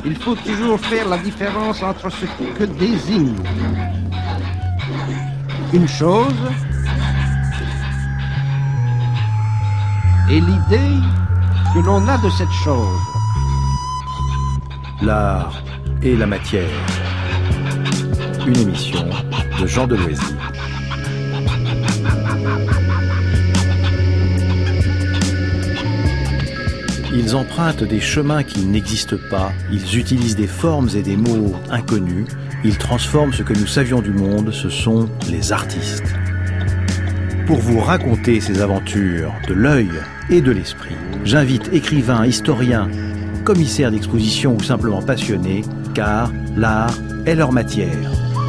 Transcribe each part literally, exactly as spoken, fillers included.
il faut toujours faire la différence entre ce que désigne une chose et l'idée que l'on a de cette chose. L'art et la matière. Une émission de Jean Deloisy. Ils empruntent des chemins qui n'existent pas, ils utilisent des formes et des mots inconnus, ils transforment ce que nous savions du monde, ce sont les artistes. Pour vous raconter ces aventures de l'œil et de l'esprit, j'invite écrivains, historiens, commissaires d'exposition ou simplement passionnés, car l'art est leur matière.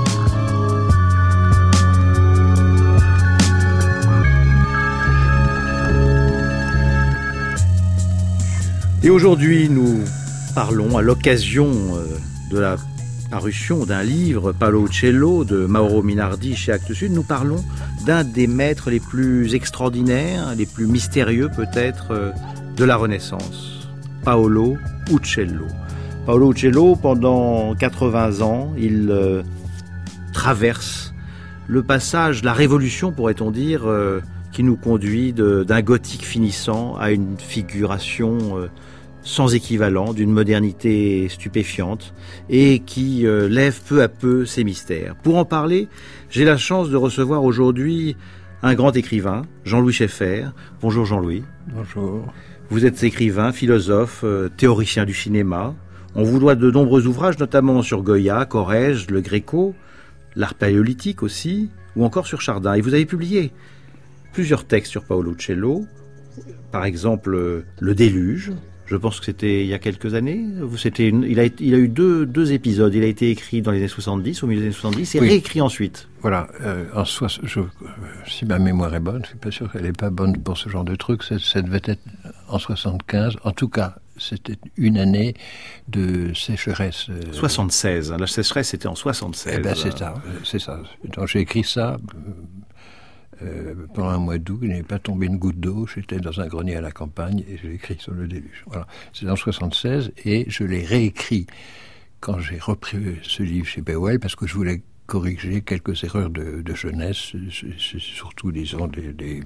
Et aujourd'hui, nous parlons à l'occasion de la parution d'un livre, Paolo Uccello, de Mauro Minardi chez Actes Sud. Nous parlons d'un des maîtres les plus extraordinaires, les plus mystérieux peut-être, de la Renaissance. Paolo Uccello. Paolo Uccello, pendant quatre-vingts ans, il euh, traverse le passage, la révolution, pourrait-on dire, euh, qui nous conduit de, d'un gothique finissant à une figuration euh, sans équivalent, d'une modernité stupéfiante et qui euh, lève peu à peu ses mystères. Pour en parler, j'ai la chance de recevoir aujourd'hui un grand écrivain, Jean-Louis Scheffer. Bonjour Jean-Louis. Bonjour. Vous êtes écrivain, philosophe, euh, théoricien du cinéma. On vous doit de nombreux ouvrages, notamment sur Goya, Corrège, le Gréco, l'art paléolithique aussi, ou encore sur Chardin. Et vous avez publié plusieurs textes sur Paolo Uccello, par exemple euh, Le Déluge. Je pense que c'était il y a quelques années. C'était une, il, a, il a eu deux, deux épisodes. Il a été écrit dans les années soixante-dix, au milieu des années soixante-dix, et oui. réécrit ensuite. Voilà. Euh, en so, je, si ma mémoire est bonne, je suis pas sûr qu'elle n'est pas bonne pour ce genre de truc. Ça, ça devait être en soixante-quinze. En tout cas, c'était une année de sécheresse. Euh... soixante-seize. La sécheresse, c'était en soixante-seize. Eh ben, c'est ça. C'est ça. Donc, j'ai écrit ça. Euh, pendant un mois d'août, il n'est pas tombé une goutte d'eau. J'étais dans un grenier à la campagne et j'ai écrit sur le déluge. Voilà. C'est en soixante-seize et je l'ai réécrit quand j'ai repris ce livre chez Bewell parce que je voulais corriger quelques erreurs de, de jeunesse, c'est surtout, disons, des, des,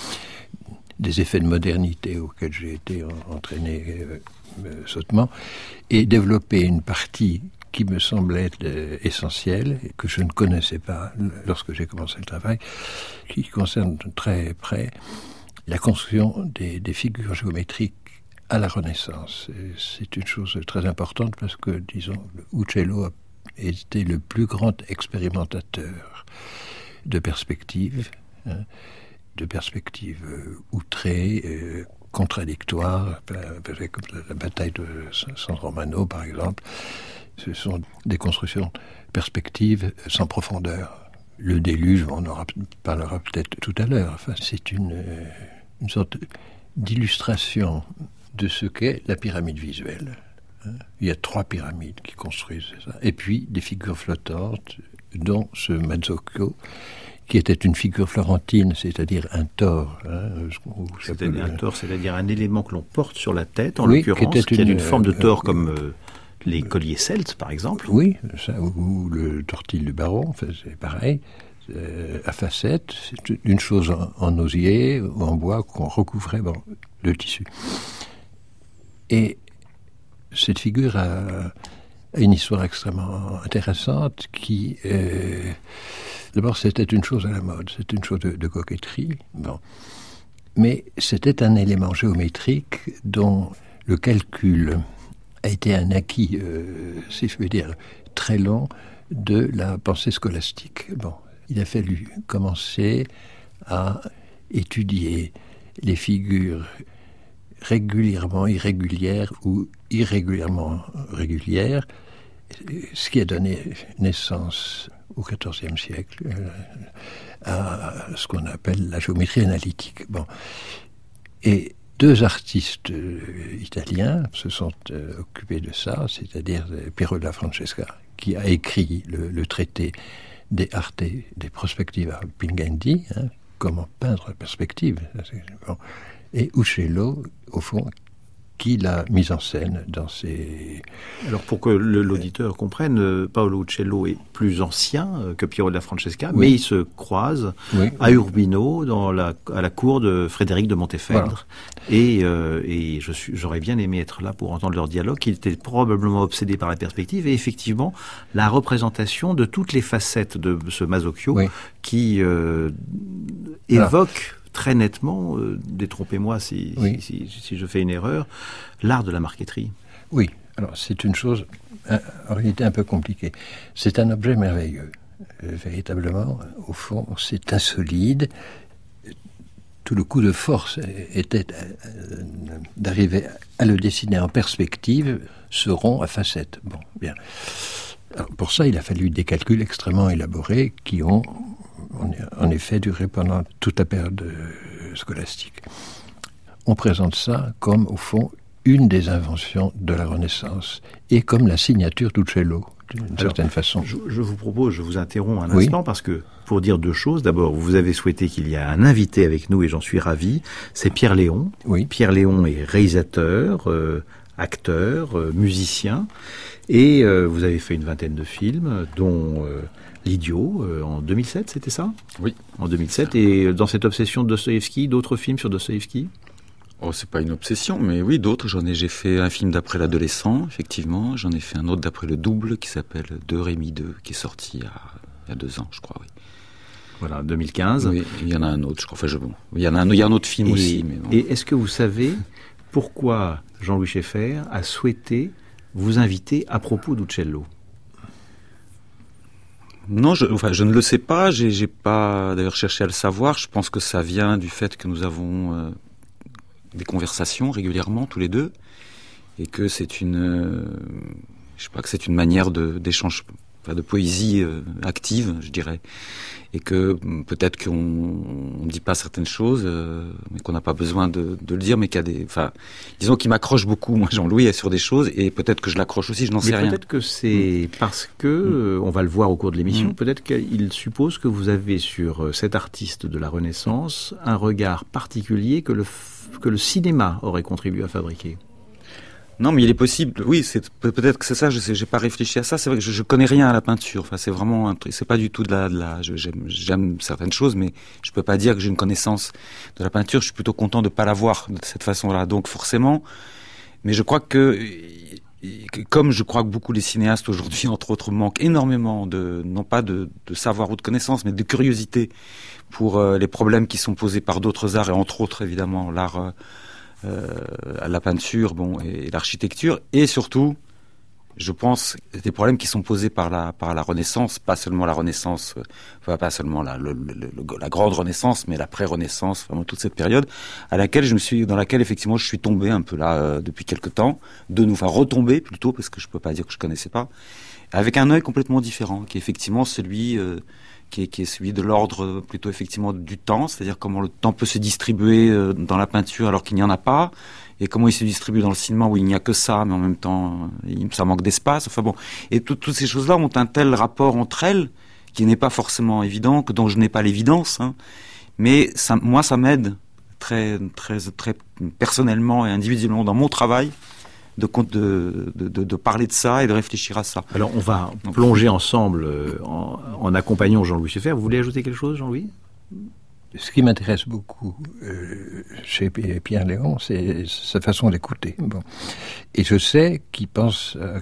des effets de modernité auxquels j'ai été entraîné euh, euh, sottement et développer une partie qui me semblait être euh, essentiel, et que je ne connaissais pas lorsque j'ai commencé le travail, qui concerne de très près la construction des, des figures géométriques à la Renaissance. Et c'est une chose très importante parce que, disons, Uccello a été le plus grand expérimentateur de perspectives, hein, de perspectives euh, outrées, euh, contradictoires, comme la bataille de San Romano, par exemple. Ce sont des constructions perspectives sans profondeur. Le déluge, on en parlera peut-être tout à l'heure. Enfin, c'est une, une sorte d'illustration de ce qu'est la pyramide visuelle. Il y a trois pyramides qui construisent ça. Et puis des figures flottantes, dont ce Mazzocchio, qui était une figure florentine, c'est-à-dire un tore. Hein, c'est-à-dire un tore, c'est-à-dire un élément que l'on porte sur la tête, en oui, l'occurrence, qui, qui a une forme de tore euh, comme euh, les colliers celtes, par exemple. Oui, ça, ou, ou le tortil du baron, enfin, c'est pareil. Euh, à facettes, c'est une chose en, en osier ou en bois qu'on recouvrait bon, le tissu. Et cette figure a, a une histoire extrêmement intéressante qui... Euh, D'abord, c'était une chose à la mode, c'était une chose de, de coquetterie, bon. Mais c'était un élément géométrique dont le calcul a été un acquis, euh, si je veux dire, très long de la pensée scolastique. Bon, il a fallu commencer à étudier les figures régulièrement irrégulières ou irrégulièrement régulières, ce qui a donné naissance au quatorzième siècle euh, à ce qu'on appelle la géométrie analytique. Bon. Et deux artistes euh, italiens se sont euh, occupés de ça, c'est-à-dire euh, Piero della Francesca, qui a écrit le, le traité des arte, des prospectiva pingendi, hein, comment peindre la perspective. Bon. Et Uccello, au fond, qui l'a mise en scène dans ses... Alors pour que le, l'auditeur comprenne, euh, Paolo Uccello est plus ancien euh, que Piero della Francesca, oui. mais ils se croisent oui. à Urbino, dans la, à la cour de Frédéric de Montefeltro. Voilà. Et, euh, et je suis, j'aurais bien aimé être là pour entendre leur dialogue. Il était probablement obsédé par la perspective et effectivement la représentation de toutes les facettes de ce Masocchio oui. qui euh, évoque... très nettement, euh, détrompez-moi si, oui. si, si, si je fais une erreur, l'art de la marqueterie. Oui, alors c'est une chose en réalité un peu compliquée. C'est un objet merveilleux. Euh, véritablement, au fond, c'est insolide. Tout le coup de force était euh, d'arriver à le dessiner en perspective, ce rond à facettes. Bon, bien. Alors, pour ça, il a fallu des calculs extrêmement élaborés qui ont en effet duré pendant toute la période scolastique. On présente ça comme, au fond, une des inventions de la Renaissance et comme la signature d'Uccello, d'une Alors, certaine façon. Je, je vous propose, je vous interromps un oui. instant parce que, pour dire deux choses, d'abord, vous avez souhaité qu'il y ait un invité avec nous et j'en suis ravi, c'est Pierre Léon. Oui. Pierre Léon est réalisateur, euh, acteur, euh, musicien et euh, vous avez fait une vingtaine de films, dont... Euh, L'Idiot, euh, en deux mille sept, c'était ça ? Oui. En deux mille sept, et dans cette obsession de Dostoïevski, d'autres films sur Dostoïevski ? Oh, c'est pas une obsession, mais oui, d'autres. J'en ai, j'ai fait un film d'après l'adolescent, effectivement. J'en ai fait un autre d'après le double, qui s'appelle De Rémi deux, qui est sorti il y a, il y a deux ans, je crois, oui. Voilà, deux mille quinze. Oui, il y en a un autre, je crois. Enfin, je, bon, il y en a un, il y a un autre film et, aussi. Mais non. Et est-ce que vous savez pourquoi Jean-Louis Schaeffer a souhaité vous inviter à propos d'Uccello ? Non, je, enfin, je ne le sais pas. J'ai, j'ai pas d'ailleurs cherché à le savoir. Je pense que ça vient du fait que nous avons euh, des conversations régulièrement tous les deux, et que c'est une, euh, je sais pas, que c'est une manière de d'échange, enfin, de poésie euh, active, je dirais, et que peut-être qu'on ne dit pas certaines choses, euh, mais qu'on n'a pas besoin de, de le dire, mais qu'il y a des, enfin, disons qu'il m'accroche beaucoup, moi Jean-Louis, sur des choses, et peut-être que je l'accroche aussi, je n'en sais mais rien. Peut-être que c'est mmh. parce que, euh, on va le voir au cours de l'émission, mmh. peut-être qu'il suppose que vous avez sur cet artiste de la Renaissance un regard particulier que le, que le cinéma aurait contribué à fabriquer. Non, mais il est possible. Oui, c'est peut-être que c'est ça. Je sais, j'ai pas réfléchi à ça. C'est vrai que je, je connais rien à la peinture. Enfin, c'est vraiment un truc. C'est pas du tout de la, de la. Je, j'aime, j'aime certaines choses, mais je peux pas dire que j'ai une connaissance de la peinture. Je suis plutôt content de pas l'avoir de cette façon-là. Donc forcément, mais je crois que, comme je crois que beaucoup les cinéastes aujourd'hui, entre autres, manquent énormément de, non pas de, de savoir ou de connaissance, mais de curiosité pour euh, les problèmes qui sont posés par d'autres arts et entre autres évidemment l'art. Euh, Euh, la peinture, bon, et, et l'architecture, et surtout, je pense, des problèmes qui sont posés par la par la Renaissance, pas seulement la Renaissance, euh, enfin pas seulement la le, le, le, la grande Renaissance, mais la pré-Renaissance, vraiment toute cette période à laquelle je me suis, dans laquelle effectivement je suis tombé un peu là euh, depuis quelque temps, de nous, enfin retombé plutôt, parce que je peux pas dire que je connaissais pas, avec un œil complètement différent, qui est effectivement celui euh, Qui est, qui est celui de l'ordre plutôt effectivement du temps, c'est-à-dire comment le temps peut se distribuer euh, dans la peinture alors qu'il n'y en a pas, et comment il se distribue dans le cinéma où il n'y a que ça, mais en même temps il, ça manque d'espace. Enfin bon, et tout, toutes ces choses-là ont un tel rapport entre elles qui n'est pas forcément évident, que dont je n'ai pas l'évidence, hein, mais ça, moi ça m'aide très très très personnellement et individuellement dans mon travail. De, de, de, de parler de ça et de réfléchir à ça. Alors, on va plonger ensemble euh, en, en accompagnant Jean-Louis Schaeffer. Vous voulez ajouter quelque chose, Jean-Louis ? Ce qui m'intéresse beaucoup euh, chez Pierre Léon, c'est sa façon d'écouter. Bon. Et je sais qu'il pense euh,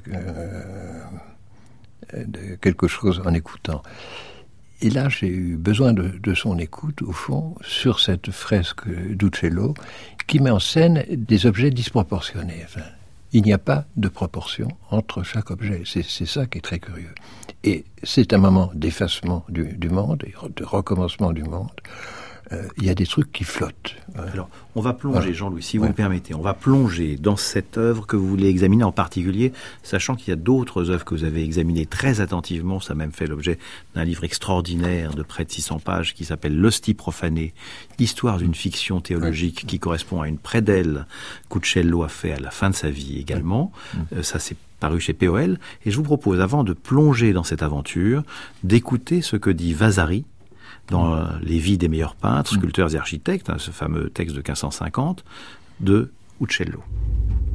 euh, de quelque chose en écoutant. Et là, j'ai eu besoin de, de son écoute, au fond, sur cette fresque d'Uccello, qui met en scène des objets disproportionnés. Enfin, il n'y a pas de proportion entre chaque objet. C'est, c'est ça qui est très curieux. Et c'est un moment d'effacement du, du monde, et de recommencement du monde. Euh, il y a des trucs qui flottent. Alors, on va plonger, voilà. Jean-Louis, si vous ouais. me permettez, on va plonger dans cette œuvre que vous voulez examiner en particulier, sachant qu'il y a d'autres œuvres que vous avez examinées très attentivement. Ça a même fait l'objet d'un livre extraordinaire de près de six cents pages qui s'appelle L'Hostie profanée, histoire d'une fiction théologique ouais. qui correspond à une prédelle qu'Uccello a fait à la fin de sa vie également. Ouais. Euh, ça, c'est paru chez P O L. Et je vous propose, avant de plonger dans cette aventure, d'écouter ce que dit Vasari dans euh, Les vies des meilleurs peintres, sculpteurs et architectes, hein, ce fameux texte de quinze cent cinquante, de Uccello.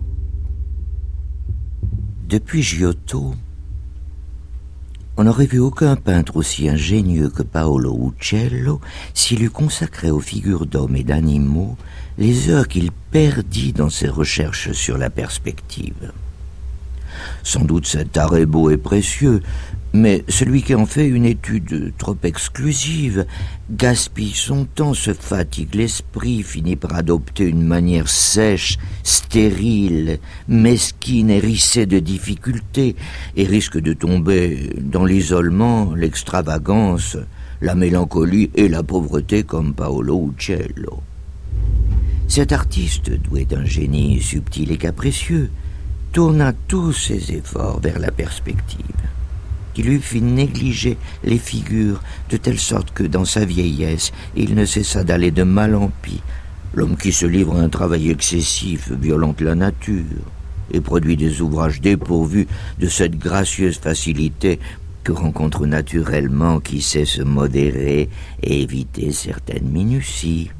Depuis Giotto, on n'aurait vu aucun peintre aussi ingénieux que Paolo Uccello s'il eût consacré aux figures d'hommes et d'animaux les heures qu'il perdit dans ses recherches sur la perspective. Sans doute cet art est beau et précieux, mais celui qui en fait une étude trop exclusive gaspille son temps, se fatigue l'esprit, finit par adopter une manière sèche, stérile, mesquine, hérissée de difficultés, et risque de tomber dans l'isolement, l'extravagance, la mélancolie et la pauvreté comme Paolo Uccello. Cet artiste, doué d'un génie subtil et capricieux, tourna tous ses efforts vers la perspective, qui lui fit négliger les figures de telle sorte que, dans sa vieillesse, il ne cessa d'aller de mal en pis. L'homme qui se livre à un travail excessif violente la nature et produit des ouvrages dépourvus de cette gracieuse facilité que rencontre naturellement qui sait se modérer et éviter certaines minuties.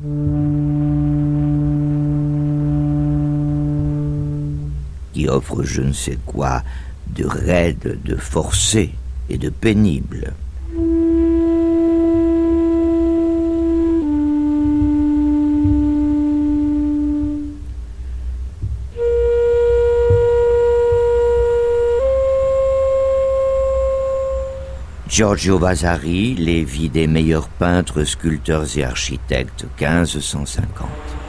Qui offre je ne sais quoi de raide, de forcé et de pénible. Giorgio Vasari, les vies des meilleurs peintres, sculpteurs et architectes, quinze cent cinquante.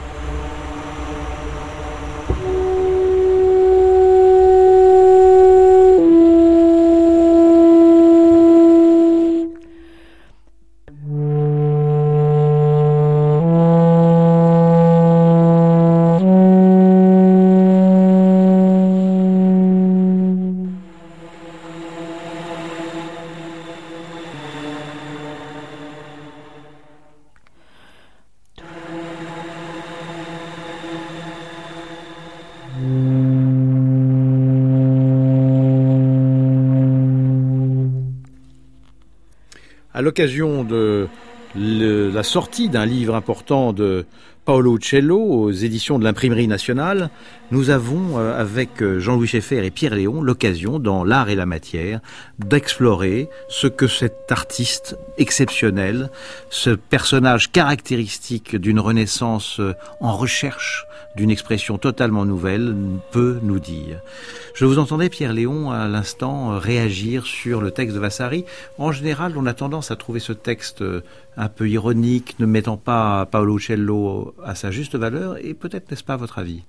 À l'occasion de le, la sortie d'un livre important de Paolo Uccello aux éditions de l'Imprimerie nationale, nous avons, euh, avec Jean-Louis Scheffer et Pierre Léon, l'occasion, dans l'art et la matière, d'explorer ce que cet artiste exceptionnel, ce personnage caractéristique d'une Renaissance en recherche d'une expression totalement nouvelle, peut nous dire. Je vous entendais, Pierre Léon, à l'instant, réagir sur le texte de Vasari. En général, on a tendance à trouver ce texte un peu ironique, ne mettant pas Paolo Uccello à sa juste valeur, et peut-être n'est-ce pas votre avis?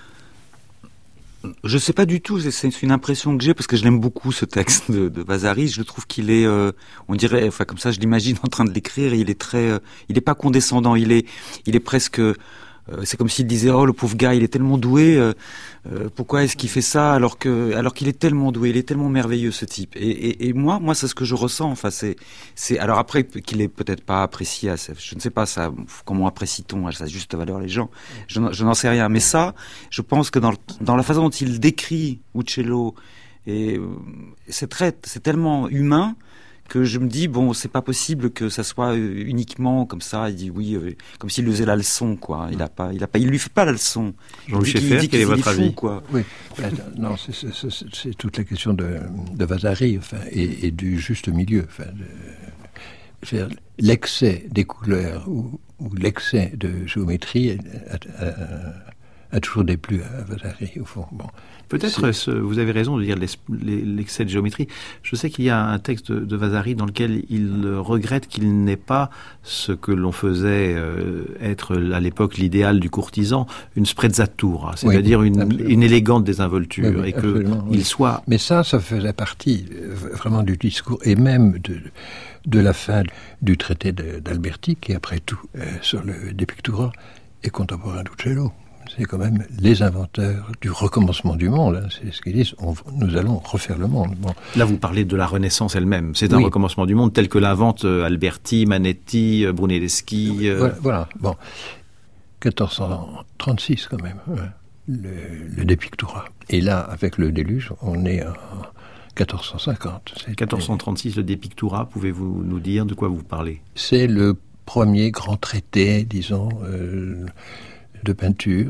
Je sais pas du tout, c'est une impression que j'ai parce que je l'aime beaucoup ce texte de, de Vasari. Je trouve qu'il est, euh, on dirait, enfin comme ça, je l'imagine en train de l'écrire. Il est très, euh, il est pas condescendant. Il est, il est presque. Euh, c'est comme s'il disait oh le pauvre gars il est tellement doué, euh, euh, pourquoi est-ce qu'il fait ça alors que alors qu'il est tellement doué, il est tellement merveilleux ce type. Et, et, et moi moi c'est ce que je ressens. Enfin c'est c'est alors après qu'il est peut-être pas apprécié, à, je ne sais pas ça comment apprécie-t-on à sa juste valeur les gens. Je, je n'en sais rien. Mais ça, je pense que dans dans la façon dont il décrit Uccello et euh, c'est très c'est tellement humain que je me dis bon c'est pas possible que ça soit uniquement comme ça. Il dit oui euh, comme s'il lui faisait la leçon quoi. Il a pas il a pas il lui fait pas la leçon. Jean-Louis Scheffer, quel est votre avis? Quoi. Oui, non c'est, c'est, c'est, c'est toute la question de, de Vasari enfin et, et du juste milieu. Enfin, de, l'excès des couleurs ou, ou l'excès de géométrie a, a, a toujours déplu à Vasari au fond. Bon. Peut-être ce, vous avez raison de dire l'excès de géométrie. Je sais qu'il y a un texte de, de Vasari dans lequel il regrette qu'il n'ait pas ce que l'on faisait euh, être à l'époque l'idéal du courtisan, une sprezzatura, c'est-à-dire oui, une, une élégante désinvolture, oui, oui, et qu'il oui. soit... Mais ça, ça faisait partie euh, vraiment du discours, et même de, de la fin du traité d'Alberti, qui après tout, euh, sur le De Pictura, est contemporain d'Uccello. C'est quand même les inventeurs du recommencement du monde. Hein. C'est ce qu'ils disent. On, nous allons refaire le monde. Bon. Là, vous parlez de la Renaissance elle-même. C'est un oui. recommencement du monde tel que l'inventent Alberti, Manetti, Brunelleschi. Euh... Voilà, voilà. Bon, quatorze cent trente-six quand même. Ouais. Le, le De Pictura. Et là, avec le déluge, on est en quatorze cent cinquante. C'est quatorze cent trente-six, le De Pictura. Pouvez-vous nous dire de quoi vous parlez? C'est le premier grand traité, disons. Euh, de peinture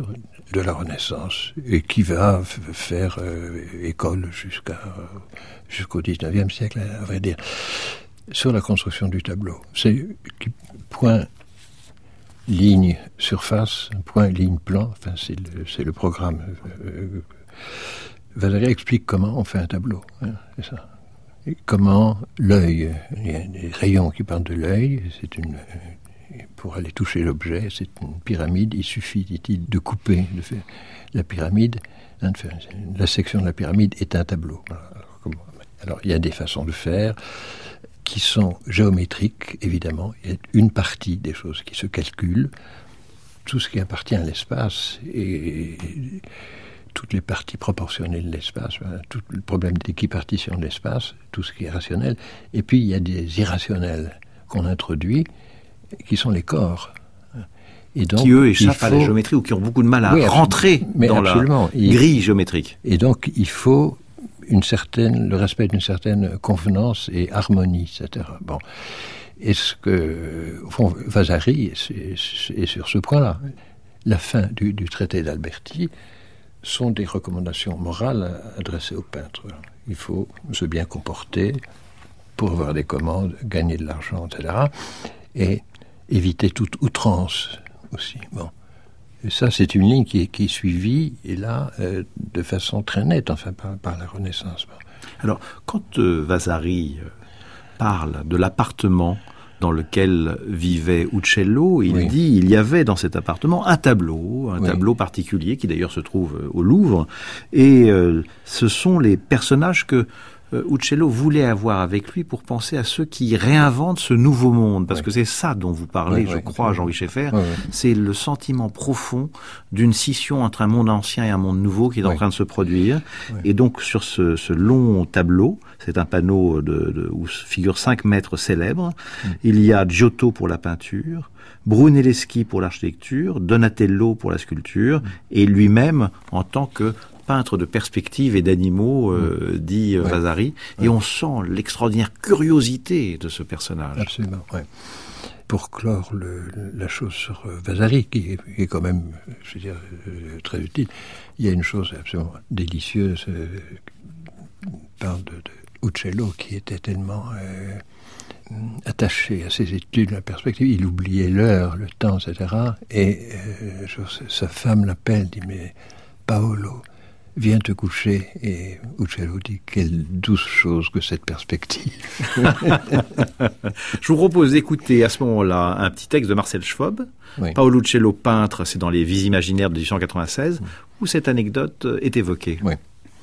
de la Renaissance et qui va f- faire euh, école jusqu'à, jusqu'au dix-neuvième siècle, à vrai dire, sur la construction du tableau. C'est point, ligne, surface, point, ligne, plan, enfin c'est le, c'est le programme. Euh, Vasari explique comment on fait un tableau, hein, c'est ça. Et comment l'œil, il y a des rayons qui partent de l'œil, c'est une... Pour aller toucher l'objet, c'est une pyramide. Il suffit, dit-il, de couper de faire la pyramide. Hein, de faire, la section de la pyramide est un tableau. Alors, comment, alors, il y a des façons de faire qui sont géométriques, évidemment. Il y a une partie des choses qui se calculent. Tout ce qui appartient à l'espace et toutes les parties proportionnelles de l'espace, voilà, tout le problème d'équipartition de l'espace, tout ce qui est rationnel. Et puis, il y a des irrationnels qu'on introduit, qui sont les corps. Et donc, qui, eux, échappent faut... à la géométrie ou qui ont beaucoup de mal à oui, rentrer mais dans absolument. la Il... grille géométrique. Et donc, il faut une certaine, le respect d'une certaine convenance et harmonie, et cetera. Bon. Est-ce que, au fond, Vasari est sur ce point-là. La fin du, du traité d'Alberti sont des recommandations morales adressées aux peintres. Il faut se bien comporter pour avoir des commandes, gagner de l'argent, et cetera. Et éviter toute outrance aussi. Bon. Et ça, c'est une ligne qui est, qui est suivie, et là, euh, de façon très nette, enfin, par, par la Renaissance. Bon. Alors, quand euh, Vasari euh, parle de l'appartement dans lequel vivait Uccello, il oui. dit il y avait dans cet appartement un tableau, un oui. tableau particulier qui d'ailleurs se trouve euh, au Louvre, et euh, ce sont les personnages que Uccello voulait avoir avec lui pour penser à ceux qui réinventent ce nouveau monde, parce oui. que c'est ça dont vous parlez, oui, je oui, crois, oui. Jean-Louis Scheffer, oui, oui. c'est le sentiment profond d'une scission entre un monde ancien et un monde nouveau qui est oui. en train de se produire, oui. et donc sur ce, ce long tableau, c'est un panneau de, de, où figurent cinq maîtres célèbres, oui. il y a Giotto pour la peinture, Brunelleschi pour l'architecture, Donatello pour la sculpture, oui. et lui-même en tant que peintre de perspectives et d'animaux, euh, mmh. dit euh, ouais. Vasari, ouais. et on sent l'extraordinaire curiosité de ce personnage. Absolument, oui. Pour clore le, la chose sur euh, Vasari, qui est, qui est quand même, je veux dire, euh, très utile, il y a une chose absolument délicieuse, euh, parle de, de Uccello, qui était tellement euh, attaché à ses études, la perspective, il oubliait l'heure, le temps, et cetera. Et euh, je, sa femme l'appelle, dit, mais Paolo, viens te coucher, et Uccello dit, quelle douce chose que cette perspective. Je vous propose d'écouter à ce moment-là un petit texte de Marcel Schwob, oui. Paolo Uccello peintre, c'est dans les Vies imaginaires de dix-huit cent quatre-vingt-seize, oui. où cette anecdote est évoquée. Oui.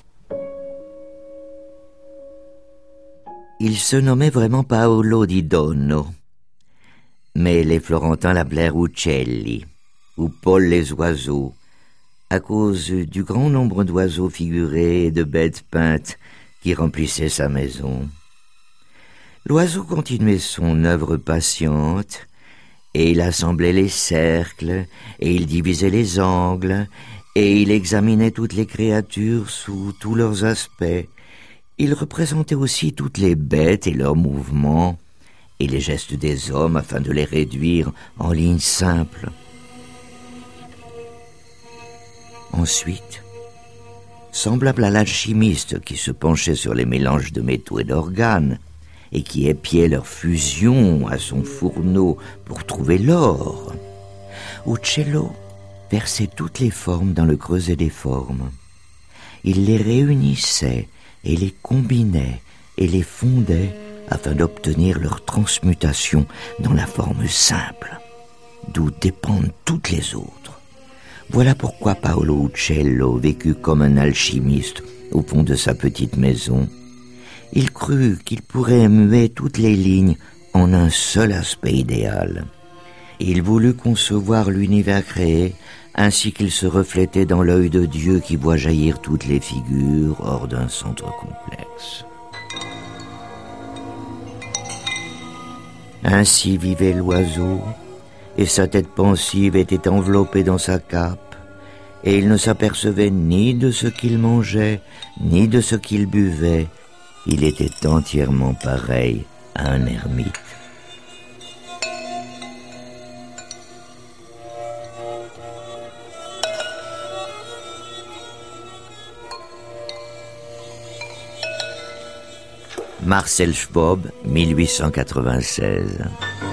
Il se nommait vraiment Paolo di Donno, mais les Florentins l'appelèrent Uccelli, ou Paul les oiseaux, à cause du grand nombre d'oiseaux figurés et de bêtes peintes qui remplissaient sa maison. L'oiseau continuait son œuvre patiente, et il assemblait les cercles, et il divisait les angles, et il examinait toutes les créatures sous tous leurs aspects. Il représentait aussi toutes les bêtes et leurs mouvements, et les gestes des hommes afin de les réduire en lignes simples. Ensuite, semblable à l'alchimiste qui se penchait sur les mélanges de métaux et d'organes et qui épiait leur fusion à son fourneau pour trouver l'or, Uccello versait toutes les formes dans le creuset des formes. Il les réunissait et les combinait et les fondait afin d'obtenir leur transmutation dans la forme simple, d'où dépendent toutes les autres. Voilà pourquoi Paolo Uccello vécut comme un alchimiste au fond de sa petite maison. Il crut qu'il pourrait muer toutes les lignes en un seul aspect idéal. Il voulut concevoir l'univers créé ainsi qu'il se reflétait dans l'œil de Dieu qui voit jaillir toutes les figures hors d'un centre complexe. Ainsi vivait l'oiseau, et sa tête pensive était enveloppée dans sa cape, et il ne s'apercevait ni de ce qu'il mangeait, ni de ce qu'il buvait. Il était entièrement pareil à un ermite. Marcel Schwob, mille huit cent quatre-vingt-seize.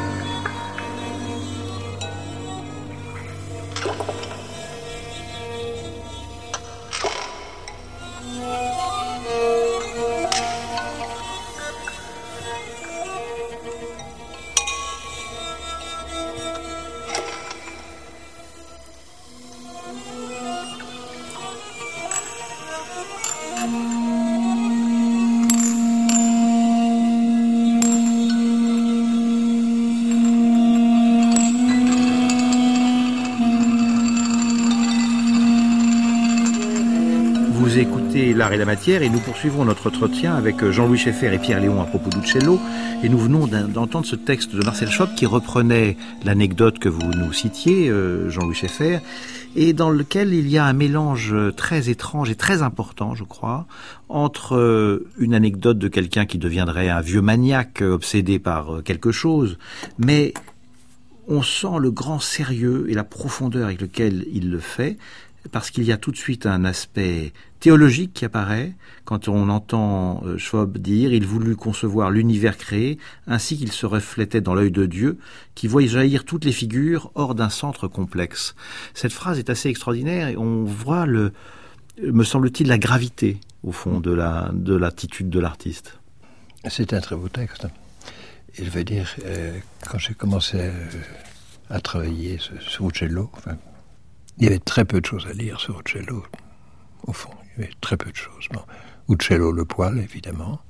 Vous écoutez L'Art et la Matière et nous poursuivons notre entretien avec Jean-Louis Scheffer et Pierre Léon à propos d'Uccello. Et nous venons d'entendre ce texte de Marcel Schwob qui reprenait l'anecdote que vous nous citiez, euh, Jean-Louis Scheffer, et dans lequel il y a un mélange très étrange et très important, je crois, entre euh, une anecdote de quelqu'un qui deviendrait un vieux maniaque obsédé par quelque chose, mais on sent le grand sérieux et la profondeur avec lequel il le fait, parce qu'il y a tout de suite un aspect théologique qui apparaît quand on entend Schwob dire « Il voulut concevoir l'univers créé ainsi qu'il se reflétait dans l'œil de Dieu, qui voit jaillir toutes les figures hors d'un centre complexe ». Cette phrase est assez extraordinaire et on voit, le, me semble-t-il, la gravité, au fond, de, la, de l'attitude de l'artiste. C'est un très beau texte. Et je veux dire, euh, quand j'ai commencé à, à travailler sur, sur Uccello, enfin, il y avait très peu de choses à lire sur Uccello, au fond. Il y avait très peu de choses. Bon, Uccello le poil, évidemment.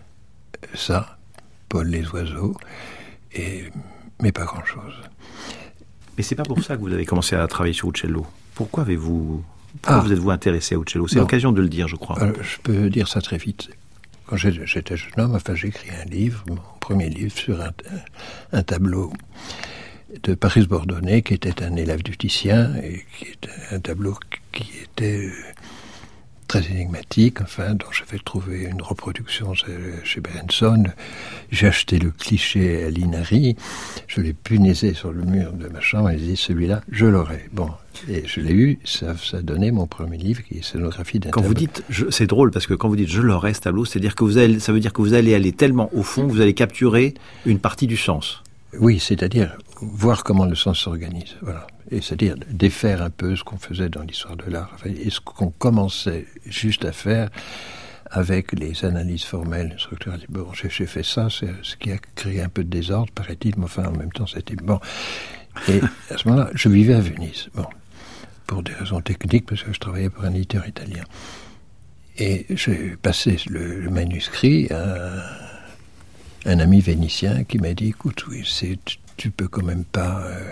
Ça, Paul les oiseaux, et, mais pas grand-chose. Mais c'est pas pour ça que vous avez commencé à travailler sur Uccello. Pourquoi avez-vous... Pourquoi ah, vous êtes-vous intéressé à Uccello? C'est non. l'occasion de le dire, je crois. Alors, je peux dire ça très vite. Quand j'étais jeune homme, enfin, j'ai écrit un livre, mon premier livre, sur un, un tableau de Paris Bordonnais, qui était un élève du Titien, et qui était un tableau qui était très énigmatique, enfin, dont j'avais trouvé une reproduction chez Berenson. J'ai acheté le cliché à l'Inari, je l'ai punaisé sur le mur de ma chambre, et j'ai dit, celui-là, je l'aurai. Bon, et je l'ai eu, ça, ça a donné mon premier livre, qui est Scénographie d'un Quand tableau. vous dites, je, c'est drôle, parce que quand vous dites, je l'aurai, ce tableau, c'est-à-dire que vous allez, ça veut dire que vous allez aller tellement au fond, que vous allez capturer une partie du sens. Oui, c'est-à-dire voir comment le sens s'organise, voilà. Et c'est-à-dire défaire un peu ce qu'on faisait dans l'histoire de l'art, enfin, et ce qu'on commençait juste à faire avec les analyses formelles, structurelles. Bon, j'ai, j'ai fait ça, c'est ce qui a créé un peu de désordre, paraît-il, mais enfin, en même temps, c'était bon. Et à ce moment-là, je vivais à Venise, bon, pour des raisons techniques, parce que je travaillais pour un éditeur italien. Et j'ai passé le, le manuscrit à un ami vénitien qui m'a dit, écoute, oui, c'est, tu, tu peux quand même pas... Euh,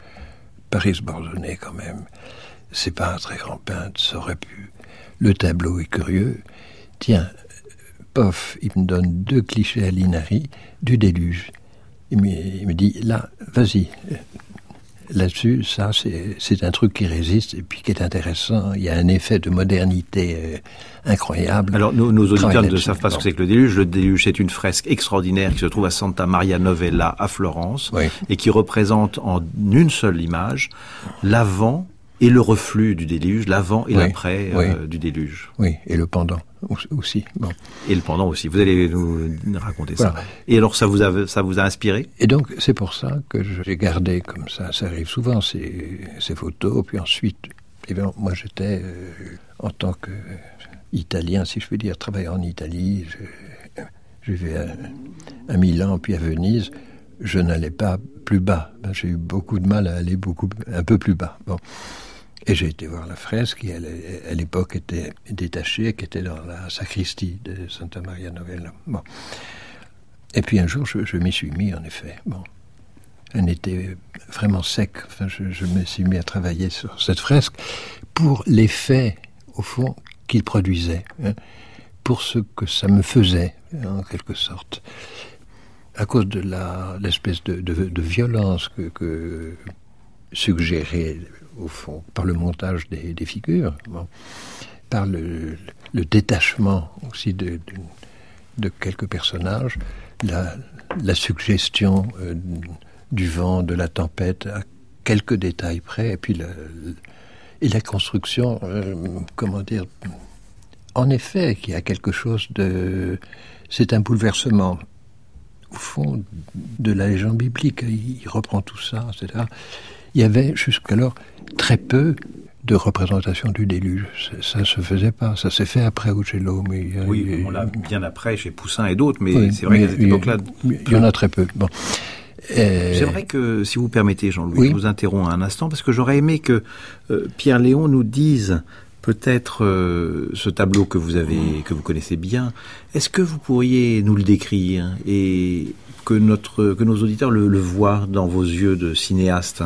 Paris Bordonnais, quand même, c'est pas un très grand peintre, ça aurait pu. Le tableau est curieux. Tiens, pof, il me donne deux clichés à l'Inari du déluge. Il me, il me dit, là, vas-y. Là-dessus, ça, c'est, c'est un truc qui résiste et puis qui est intéressant. Il y a un effet de modernité euh, incroyable. Alors, nos, nos auditeurs ne savent pas ce que c'est que le déluge. Le déluge, c'est une fresque extraordinaire qui se trouve à Santa Maria Novella, à Florence, oui. et qui représente en une seule image l'avant et le reflux du déluge, l'avant et oui. l'après oui. Euh, du déluge. Oui, et le pendant aussi. Bon. Et le pendant aussi. Vous allez nous raconter voilà. ça. Et alors, ça vous a, ça vous a inspiré? Et donc, c'est pour ça que j'ai gardé comme ça. Ça arrive souvent, ces, ces photos. Puis ensuite, évidemment, moi, j'étais, euh, en tant qu'Italien, si je peux dire, travaillant en Italie, je, je vivais à, à Milan, puis à Venise. Je n'allais pas plus bas. Ben, j'ai eu beaucoup de mal à aller beaucoup, un peu plus bas. Bon. Et j'ai été voir la fresque qui, à l'époque, était détachée, qui était dans la sacristie de Santa Maria Novella. Bon. Et puis un jour, je, je m'y suis mis, en effet. Bon. Elle était vraiment sec. Enfin, je, je me suis mis à travailler sur cette fresque pour l'effet, au fond, qu'il produisait, hein, pour ce que ça me faisait, en quelque sorte. À cause de la, l'espèce de, de, de violence que, que suggérait, au fond, par le montage des, des figures, bon, par le, le détachement aussi de, de, de quelques personnages, la, la suggestion euh, du vent, de la tempête, à quelques détails près, et puis la, et la construction, euh, comment dire, en effet qu'il y a quelque chose de... C'est un bouleversement, au fond, de la légende biblique. Il reprend tout ça, et cetera. Il y avait jusqu'alors très peu de représentation du déluge. Ça ne se faisait pas. Ça s'est fait après Uccello. Mais il y a, oui, il y a, on l'a bien après chez Poussin et d'autres, mais oui, c'est vrai qu'à cette époque-là... Il y en a très peu. Bon. Euh... J'aimerais que, si vous permettez, Jean-Louis, oui. je vous interromps un instant, parce que j'aurais aimé que euh, Pierre Léon nous dise peut-être euh, ce tableau que vous avez, que vous connaissez bien. Est-ce que vous pourriez nous le décrire et que notre, que nos auditeurs le, le voient dans vos yeux de cinéaste?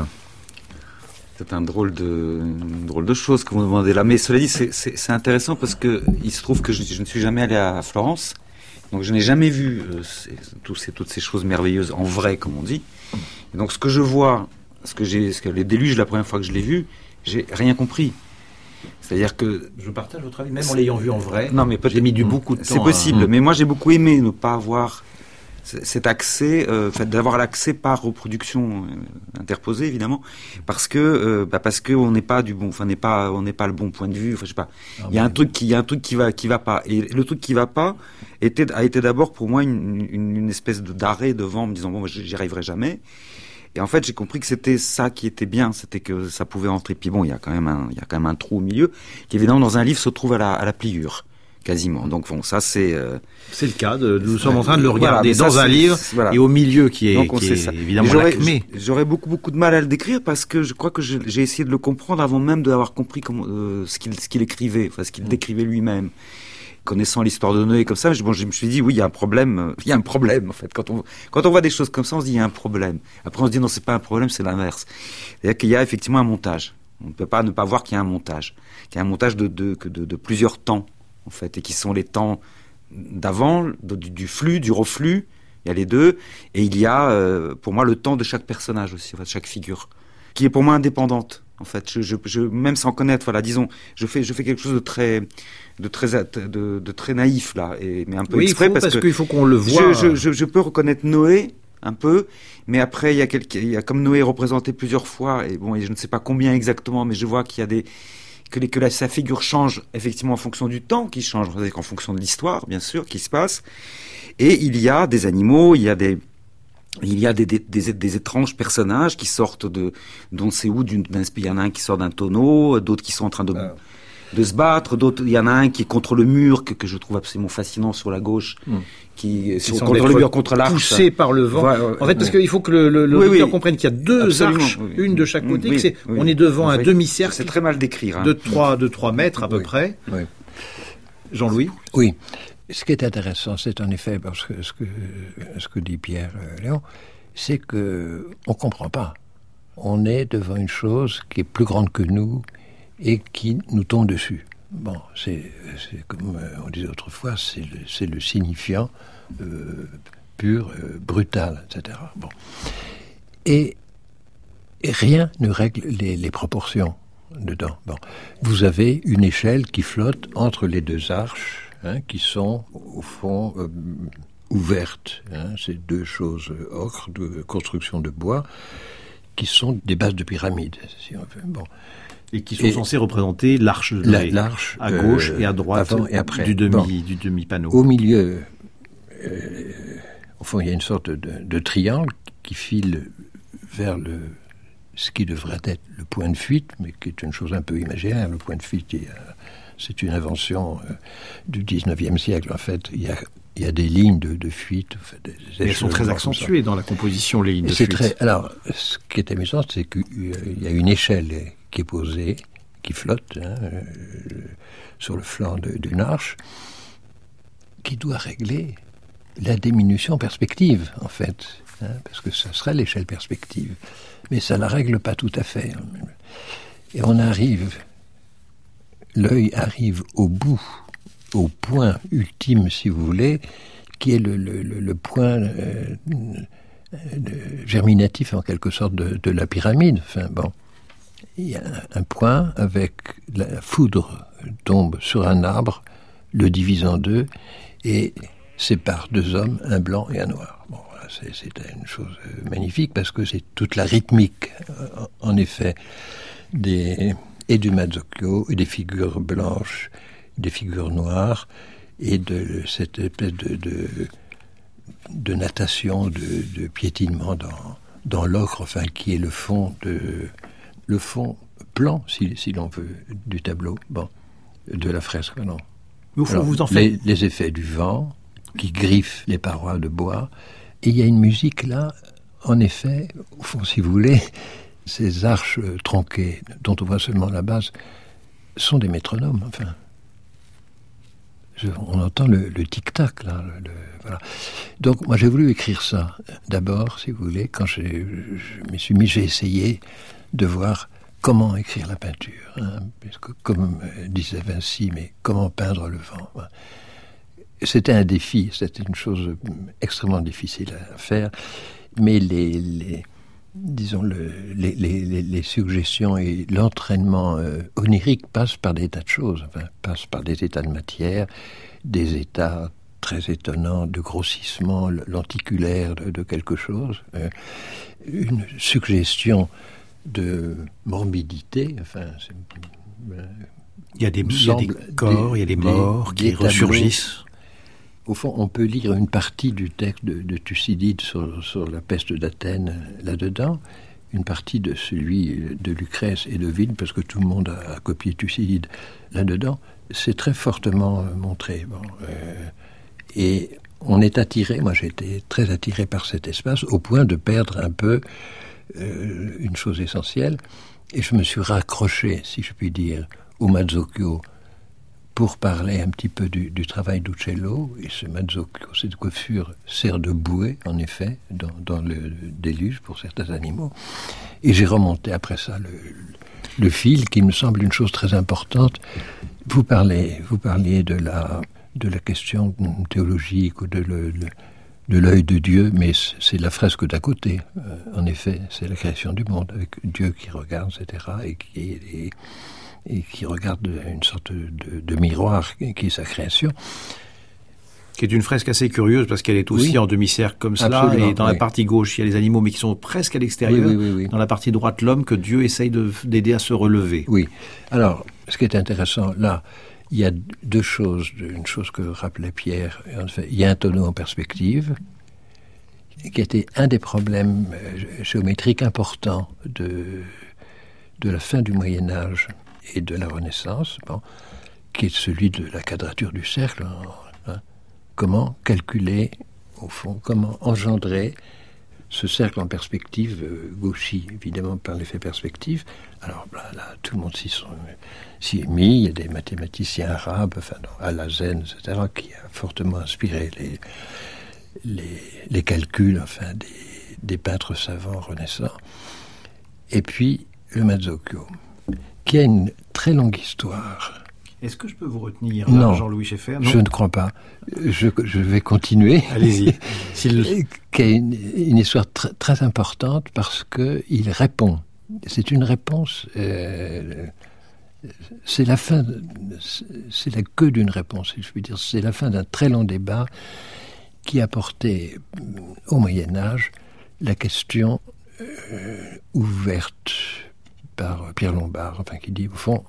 C'est un drôle de, une drôle de chose que vous me demandez là. Mais cela dit, c'est, c'est, c'est intéressant parce que il se trouve que je, je ne suis jamais allé à Florence. Donc je n'ai jamais vu euh, ces, tous ces, toutes ces choses merveilleuses en vrai, comme on dit. Et donc ce que je vois, ce que j'ai, ce que les déluges, la première fois que je l'ai vu, j'ai rien compris. C'est-à-dire que... Je partage votre avis, même en l'ayant vu en vrai. Non, mais peut-être... J'ai mis du beaucoup de temps. C'est possible, à... mais moi j'ai beaucoup aimé ne pas avoir cet accès, euh, fait, d'avoir l'accès par reproduction euh, interposée évidemment, parce que euh, bah, parce que on n'est pas du bon, enfin n'est pas on n'est pas le bon point de vue. Enfin je sais pas. Ah, il y a un truc qui, il y a un truc qui va qui va pas. Et le truc qui va pas était a été d'abord pour moi une, une, une espèce de d'arrêt devant, en me disant bon, moi, j'y arriverai jamais. Et en fait, j'ai compris que c'était ça qui était bien, c'était que ça pouvait entrer. Puis bon, il y a quand même un, il y a quand même un trou au milieu, qui évidemment dans un livre se trouve à la, à la pliure, quasiment. Donc bon, ça c'est. Euh... C'est le cas. De, nous sommes en train de le regarder voilà, dans ça, un livre voilà. Et au milieu qui est, Donc, qui est ça. évidemment j'aurais, l'acmé. J'aurais beaucoup beaucoup de mal à le décrire parce que je crois que je, j'ai essayé de le comprendre avant même d'avoir compris comment, euh, ce qu'il, ce qu'il écrivait, enfin ce qu'il décrivait lui-même. Connaissant l'histoire de Noé comme ça, bon, je me suis dit oui, il y a un problème, il y a un problème en fait. Quand on quand on voit des choses comme ça, on se dit il y a un problème. Après on se dit non, c'est pas un problème, c'est l'inverse. C'est-à-dire qu'il y a effectivement un montage. On ne peut pas ne pas voir qu'il y a un montage, qu'il y a un montage de de de, de plusieurs temps en fait, et qui sont les temps d'avant, de, du, du flux, du reflux. Il y a les deux, et il y a euh, pour moi le temps de chaque personnage aussi, en fait, chaque figure, qui est pour moi indépendante. En fait, je, je, je, même sans connaître, voilà, disons, je fais, je fais quelque chose de très, de très, de, de très naïf là, et mais un peu oui, exprès faut, parce, parce que qu'il faut qu'on le voit. Je, je, je, je peux reconnaître Noé un peu, mais après il y a quelque, il y a comme Noé est représenté plusieurs fois, et bon, et je ne sais pas combien exactement, mais je vois qu'il y a des, que, les, que la, sa figure change effectivement en fonction du temps qui change, c'est-à-dire qu'en fonction de l'histoire, bien sûr, qui se passe, et il y a des animaux, il y a des Il y a des, des, des, des étranges personnages qui sortent de, d'on ne sait où, d'une, d'un, il y en a un qui sort d'un tonneau, d'autres qui sont en train de, ah. de se battre, d'autres, il y en a un qui est contre le mur, que, que je trouve absolument fascinant sur la gauche, mmh. qui, sur, contre le mur, contre l'arche. Poussé par le vent. Ouais, ouais, en fait, parce ouais. qu'il faut que le, le, oui, l'auditeur oui. comprenne qu'il y a deux Absolument, arches, oui. une de chaque côté, oui, que c'est, oui. on est devant oui. un demi-cercle. C'est très mal décrire. Hein. De trois, de trois mètres à peu oui. près. Oui. Jean-Louis? Oui. Ce qui est intéressant, c'est en effet, parce que ce que, ce que dit Pierre euh, Léon, c'est que on comprend pas. On est devant une chose qui est plus grande que nous et qui nous tombe dessus. Bon, c'est, c'est comme on disait autrefois, c'est le, c'est le signifiant euh, pur, euh, brutal, et cetera. Bon, et, et rien ne règle les, les proportions dedans. Bon, vous avez une échelle qui flotte entre les deux arches, hein, qui sont au fond euh, ouvertes. Hein, c'est deux choses ocre, de construction de bois, qui sont des bases de pyramide, si on veut. Bon. Et qui sont et censés représenter l'arche de la, l'arche à gauche euh, et à droite avant et après. du demi bon. du demi-panneau. Au milieu, euh, au fond, il y a une sorte de, de triangle qui file vers le ce qui devrait être le point de fuite, mais qui est une chose un peu imaginaire. Le point de fuite, il y a, c'est une invention euh, du dix-neuvième siècle. En fait, il y a Il y a des lignes de, de fuite. En fait, des elles sont très accentuées dans la composition, les lignes de c'est fuite. Très, alors, ce qui est amusant, c'est qu'il y a une échelle qui est posée, qui flotte hein, euh, sur le flanc de, d'une arche, qui doit régler la diminution perspective, en fait. Hein, parce que ça serait l'échelle perspective. Mais ça ne la règle pas tout à fait. Et on arrive, l'œil arrive au bout, au point ultime, si vous voulez, qui est le, le, le point euh, de, germinatif, en quelque sorte, de, de la pyramide. Enfin, bon, il y a un, un point avec la foudre tombe sur un arbre, le divise en deux, et sépare deux hommes, un blanc et un noir. Bon, voilà, c'est, c'est une chose magnifique, parce que c'est toute la rythmique, en effet, des, et du Mazzocchio, et des figures blanches, des figures noires et de cette espèce de, de, de natation, de, de piétinement dans, dans l'ocre, enfin, qui est le fond, de, le fond plan, si, si l'on veut, du tableau, bon, de la fresque, non. Mais au fond, Alors, vous en faites... les, les effets du vent qui griffent les parois de bois, et il y a une musique là, en effet, au fond, si vous voulez, ces arches tronquées, dont on voit seulement la base, sont des métronomes, enfin. Je, on entend le, le tic-tac, là. Le, le, voilà. Donc, moi, j'ai voulu écrire ça. D'abord, si vous voulez, quand j'ai, je me suis mis, j'ai essayé de voir comment écrire la peinture. Hein, parce que, comme euh, disait Vinci, mais comment peindre le vent, hein. C'était un défi, c'était une chose extrêmement difficile à faire. Mais les, les disons, le, les, les, les suggestions et l'entraînement euh, onirique passent par des tas de choses, enfin, passent par des états de matière, des états très étonnants de grossissement, lenticulaire de, de quelque chose, euh, une suggestion de morbidité, enfin... C'est, euh, il y a des, il y a des corps, des, il y a des morts des, qui des ressurgissent. Au fond, on peut lire une partie du texte de, de Thucydide sur, sur la peste d'Athènes là-dedans, une partie de celui de Lucrèce et d'Ovide, parce que tout le monde a, a copié Thucydide là-dedans. C'est très fortement montré. Bon, euh, et on est attiré, moi j'ai été très attiré par cet espace, au point de perdre un peu euh, une chose essentielle. Et je me suis raccroché, si je puis dire, au Mazzocchio, pour parler un petit peu du, du travail d'Uccello. Et ce Mazzocchio, cette coiffure sert de bouée, en effet, dans, dans le déluge pour certains animaux. Et j'ai remonté après ça le, le fil, qui me semble une chose très importante. Vous parlez, vous parliez de la, de la question théologique ou de, le, le, de l'œil de Dieu, mais c'est la fresque d'à côté. Euh, en effet, c'est la création du monde, avec Dieu qui regarde, et cetera, et qui est... et qui regarde une sorte de, de miroir qui est sa création. Qui est une fresque assez curieuse, parce qu'elle est aussi oui. en demi-cercle comme cela, absolument, et dans oui. la partie gauche, il y a les animaux, mais qui sont presque à l'extérieur. Oui, oui, oui, oui. Dans la partie droite, l'homme, que Dieu essaye de, d'aider à se relever. Oui. Alors, ce qui est intéressant, là, il y a deux choses. Une chose que rappelait Pierre, en fait, il y a un tonneau en perspective, qui était un des problèmes géométriques importants de, de la fin du Moyen-Âge et de la Renaissance, bon, qui est celui de la quadrature du cercle. Hein. Comment calculer, au fond, comment engendrer ce cercle en perspective, euh, gauchis, évidemment par l'effet perspective. Alors là, là tout le monde s'y, sont, s'y est mis, il y a des mathématiciens arabes, enfin, Al-Hazen, et cetera, qui a fortement inspiré les, les, les calculs, enfin, des, des peintres savants renaissants. Et puis, le Mazzocchio, qui a une très longue histoire. Est-ce que je peux vous retenir, non, Jean-Louis Scheffer? Non, je ne crois pas. Je, je vais continuer. Allez-y. S'il... Qui a une, une histoire tr- très importante parce qu'il répond. C'est une réponse... Euh, c'est la fin... C'est la queue d'une réponse, si je puis dire. C'est la fin d'un très long débat qui a porté au Moyen-Âge la question euh, ouverte par Pierre Lombard, enfin qui dit, au fond,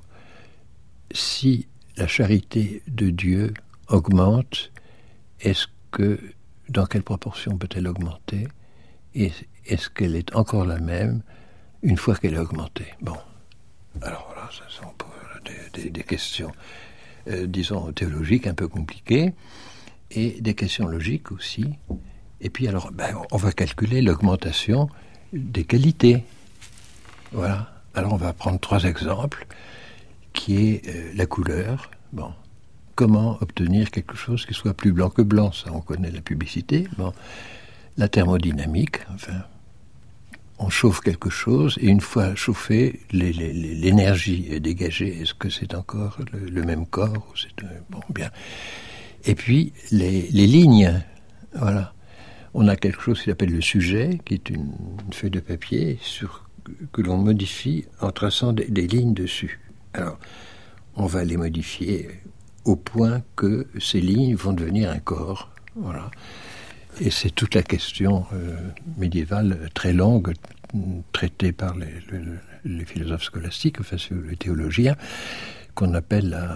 si la charité de Dieu augmente, est-ce que, dans quelle proportion peut-elle augmenter? Et est-ce qu'elle est encore la même une fois qu'elle est augmentée? Bon, alors voilà, ça sont des, des, des questions, euh, disons, théologiques un peu compliquées, et des questions logiques aussi. Et puis alors, ben, on va calculer l'augmentation des qualités. Voilà. Alors on va prendre trois exemples, qui est euh, la couleur. Bon, comment obtenir quelque chose qui soit plus blanc que blanc? Ça, on connaît la publicité. Bon, la thermodynamique. Enfin, on chauffe quelque chose et une fois chauffé, les, les, les, l'énergie est dégagée. Est-ce que c'est encore le, le même corps? C'est, euh, bon, bien. Et puis les, les lignes. Voilà. On a quelque chose qui s'appelle le sujet, qui est une, une feuille de papier sur que l'on modifie en traçant des, des lignes dessus. Alors, on va les modifier au point que ces lignes vont devenir un corps. Voilà. Et c'est toute la question euh, médiévale très longue, traitée par les, les, les philosophes scolastiques, enfin les théologiens, qu'on appelle la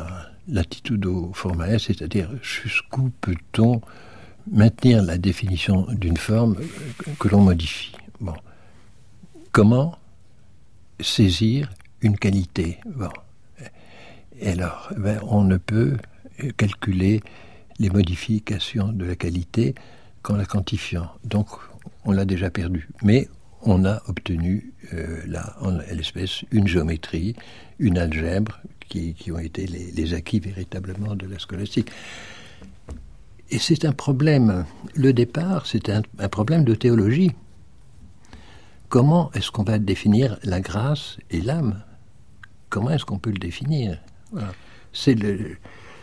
l'attitudo formale, c'est-à-dire jusqu'où peut-on maintenir la définition d'une forme que l'on modifie. Bon. Comment saisir une qualité? Bon. Et alors, ben, on ne peut calculer les modifications de la qualité qu'en la quantifiant. Donc, on l'a déjà perdu. Mais on a obtenu, euh, là, en l'espèce, une géométrie, une algèbre, qui, qui ont été les, les acquis véritablement de la scolastique. Et c'est un problème. Le départ, c'est un, un problème de théologie. Comment est-ce qu'on va définir la grâce et l'âme? Comment est-ce qu'on peut le définir? Voilà. C'est le...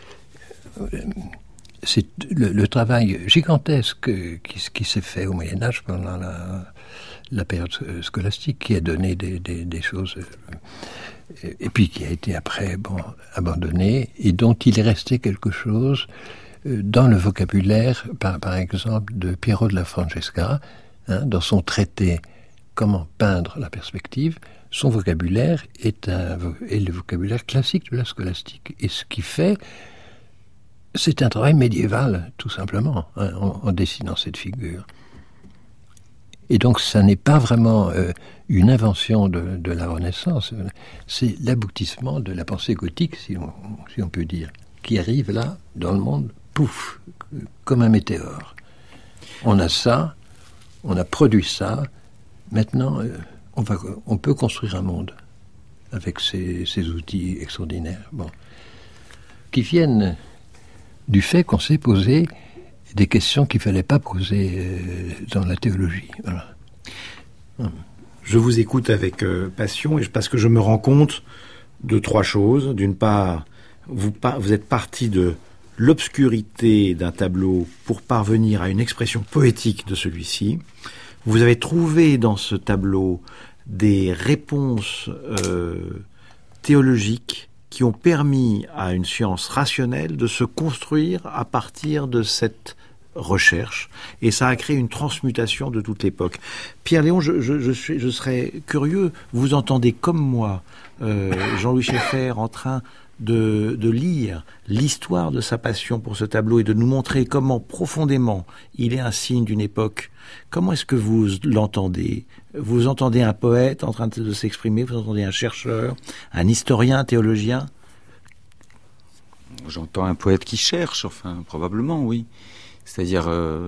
C'est le, le travail gigantesque qui, qui s'est fait au Moyen-Âge pendant la, la période scolastique, qui a donné des, des, des choses, et puis qui a été après bon, abandonné, et dont il est resté quelque chose dans le vocabulaire, par, par exemple, de Piero della Francesca, hein, dans son traité « Comment peindre la perspective », son vocabulaire est, un, est le vocabulaire classique de la scolastique. Et ce qui fait... C'est un travail médiéval, tout simplement, hein, en, en dessinant cette figure. Et donc, ça n'est pas vraiment euh, une invention de, de la Renaissance, c'est l'aboutissement de la pensée gothique, si on, si on peut dire, qui arrive là, dans le monde, pouf, comme un météore. On a ça, on a produit ça, maintenant, euh, on, va, on peut construire un monde avec ces, ces outils extraordinaires, bon, qui viennent... du fait qu'on s'est posé des questions qu'il ne fallait pas poser euh, dans la théologie. Voilà. Hum. Je vous écoute avec euh, passion, et parce que je me rends compte de trois choses. D'une part, vous, par, vous êtes parti de l'obscurité d'un tableau pour parvenir à une expression poétique de celui-ci. Vous avez trouvé dans ce tableau des réponses euh, théologiques qui ont permis à une science rationnelle de se construire à partir de cette recherche, et ça a créé une transmutation de toute l'époque. Pierre-Léon, je, je, je, suis, je serais curieux, vous entendez comme moi euh, Jean-Louis Schaeffer en train de, de lire l'histoire de sa passion pour ce tableau et de nous montrer comment profondément il est un signe d'une époque. Comment est-ce que vous l'entendez ? Vous entendez un poète en train de s'exprimer, vous entendez un chercheur, un historien, un théologien ? J'entends un poète qui cherche, enfin, probablement, oui. C'est-à-dire, euh,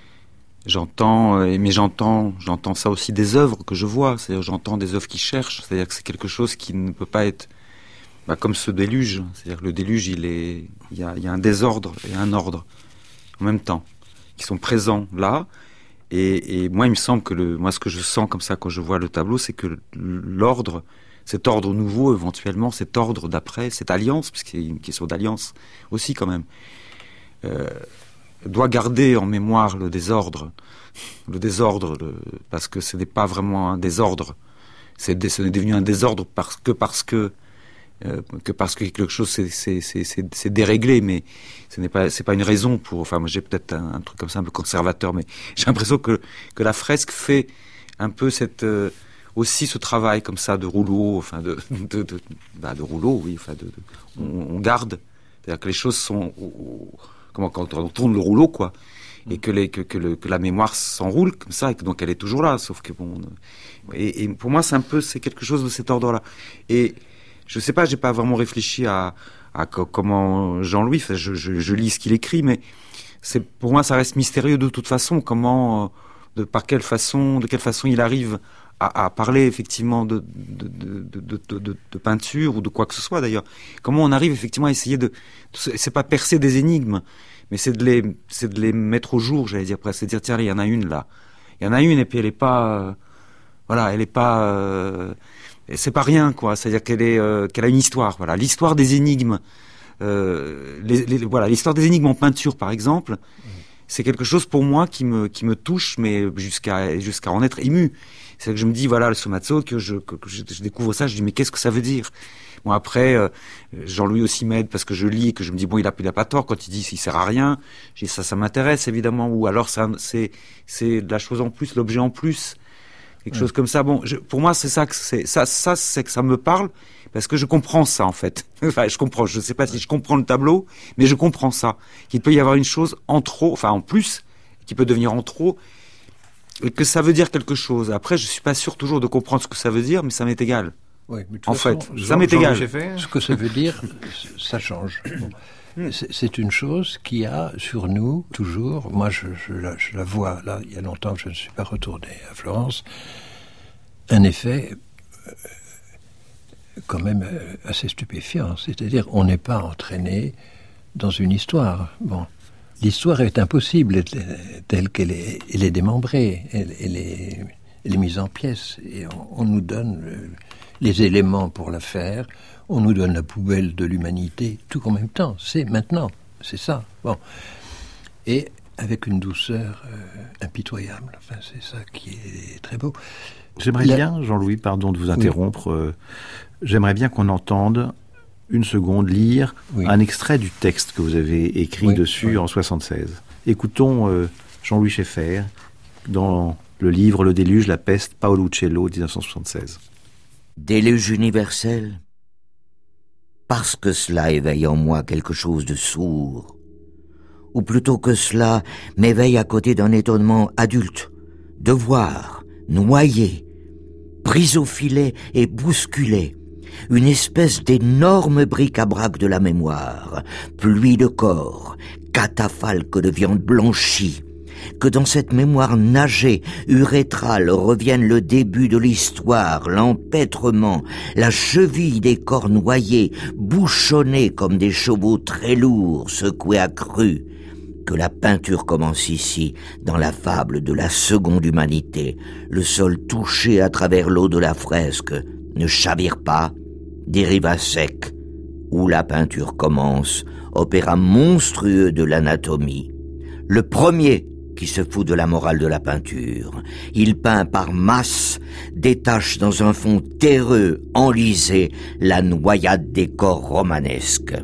j'entends, euh, mais j'entends, j'entends ça aussi des œuvres que je vois. C'est-à-dire, j'entends des œuvres qui cherchent. C'est-à-dire que c'est quelque chose qui ne peut pas être, bah, comme ce déluge. C'est-à-dire que le déluge, il est, il y a, il y a un désordre et un ordre en même temps, qui sont présents là. Et, et moi, il me semble que le, moi, ce que je sens comme ça quand je vois le tableau, c'est que l'ordre, cet ordre nouveau, éventuellement, cet ordre d'après, cette alliance, parce qu'il y a une question d'alliance aussi quand même, euh, doit garder en mémoire le désordre, le désordre, le, parce que ce n'est pas vraiment un désordre, c'est, ce n'est devenu un désordre parce que parce que euh, que parce que quelque chose c'est, c'est, c'est, c'est, c'est déréglé, mais ce n'est pas, c'est pas une raison pour. Enfin, moi j'ai peut-être un, un truc comme ça un peu conservateur, mais j'ai l'impression que que la fresque fait un peu cette euh, aussi ce travail comme ça de rouleau, enfin de de de, bah, de rouleau, oui, enfin de, de on, on garde, c'est-à-dire que les choses sont comment quand on tourne le rouleau, quoi, et que, les, que, que, le, que la mémoire s'enroule comme ça, et que donc elle est toujours là, sauf que bon, et, et pour moi c'est un peu, c'est quelque chose de cet ordre-là. Et je sais pas, j'ai pas vraiment réfléchi à, à comment Jean-Louis, enfin, je, je, je lis ce qu'il écrit, mais c'est, pour moi ça reste mystérieux de toute façon, comment, de par quelle façon, de quelle façon il arrive à, à parler effectivement de, de, de, de, de, de, de peinture ou de quoi que ce soit d'ailleurs. Comment on arrive effectivement à essayer de, c'est pas percer des énigmes, mais c'est de les, c'est de les mettre au jour, j'allais dire, c'est de dire tiens, il y en a une là, il y en a une et puis elle est pas, euh, voilà, elle est pas, euh, c'est pas rien quoi, c'est-à-dire qu'elle est, euh, qu'elle a une histoire, voilà, l'histoire des énigmes, euh, les, les, voilà, l'histoire des énigmes en peinture par exemple, mmh. c'est quelque chose pour moi qui me, qui me touche, mais jusqu'à, jusqu'à en être ému. C'est que je me dis, voilà, le Somazzo, que je, que, que je, je découvre ça, je dis, mais qu'est-ce que ça veut dire? Bon, après, euh, Jean-Louis aussi m'aide parce que je lis et que je me dis, bon, il a, il a pas tort quand il dit, il sert à rien. J'ai ça, ça m'intéresse, évidemment. Ou alors, ça, c'est, c'est de la chose en plus, l'objet en plus. Quelque ouais. chose comme ça. Bon, je, pour moi, c'est ça que c'est, ça, ça, c'est que ça me parle. parce que je comprends ça en fait. Enfin, je comprends. Je sais pas si je comprends le tableau, mais je comprends ça. Qu'il peut y avoir une chose en trop, enfin en plus, qui peut devenir en trop, et que ça veut dire quelque chose. Après, je suis pas sûr toujours de comprendre ce que ça veut dire, mais ça m'est égal. Oui, mais de toute En façon, fait, Jean- ça m'est égal. Ce que ça veut dire, ça change. Bon. C'est, c'est une chose qui a sur nous toujours, moi je, je, la, je la vois, là il y a longtemps que je ne suis pas retourné à Florence, un effet euh, quand même euh, assez stupéfiant, c'est-à-dire on n'est pas entraîné dans une histoire. Bon, l'histoire est impossible telle qu'elle est, elle est démembrée, elle, elle, est, elle est mise en pièces et on, on nous donne euh, les éléments pour la faire. On nous donne la poubelle de l'humanité, tout en même temps. C'est maintenant, c'est ça. Bon. Et avec une douceur euh, impitoyable. Enfin, c'est ça qui est très beau. J'aimerais La... bien, Jean-Louis, pardon de vous interrompre, oui. euh, j'aimerais bien qu'on entende une seconde lire oui. un extrait du texte que vous avez écrit oui, dessus oui. en soixante-seize. Écoutons euh, Jean-Louis Schaeffer dans le livre Le Déluge, la peste, Paolo Uccello, dix-neuf cent soixante-seize. Déluge universel, parce que cela éveille en moi quelque chose de sourd, ou plutôt que cela m'éveille à côté d'un étonnement adulte, de voir, noyé, pris au filet et bousculé, une espèce d'énorme bric-à-brac de la mémoire, pluie de corps, catafalque de viande blanchie, que dans cette mémoire nagée, urétrale, revienne le début de l'histoire, l'empêtrement, la cheville des corps noyés, bouchonnés comme des chevaux très lourds, secoués à cru, que la peinture commence ici, dans la fable de la seconde humanité, le sol touché à travers l'eau de la fresque, ne chavire pas, dérive à sec, où la peinture commence, opéra monstrueux de l'anatomie. Le premier qui se fout de la morale de la peinture. Il peint par masse, détache dans un fond terreux, enlisé, la noyade des corps romanesques.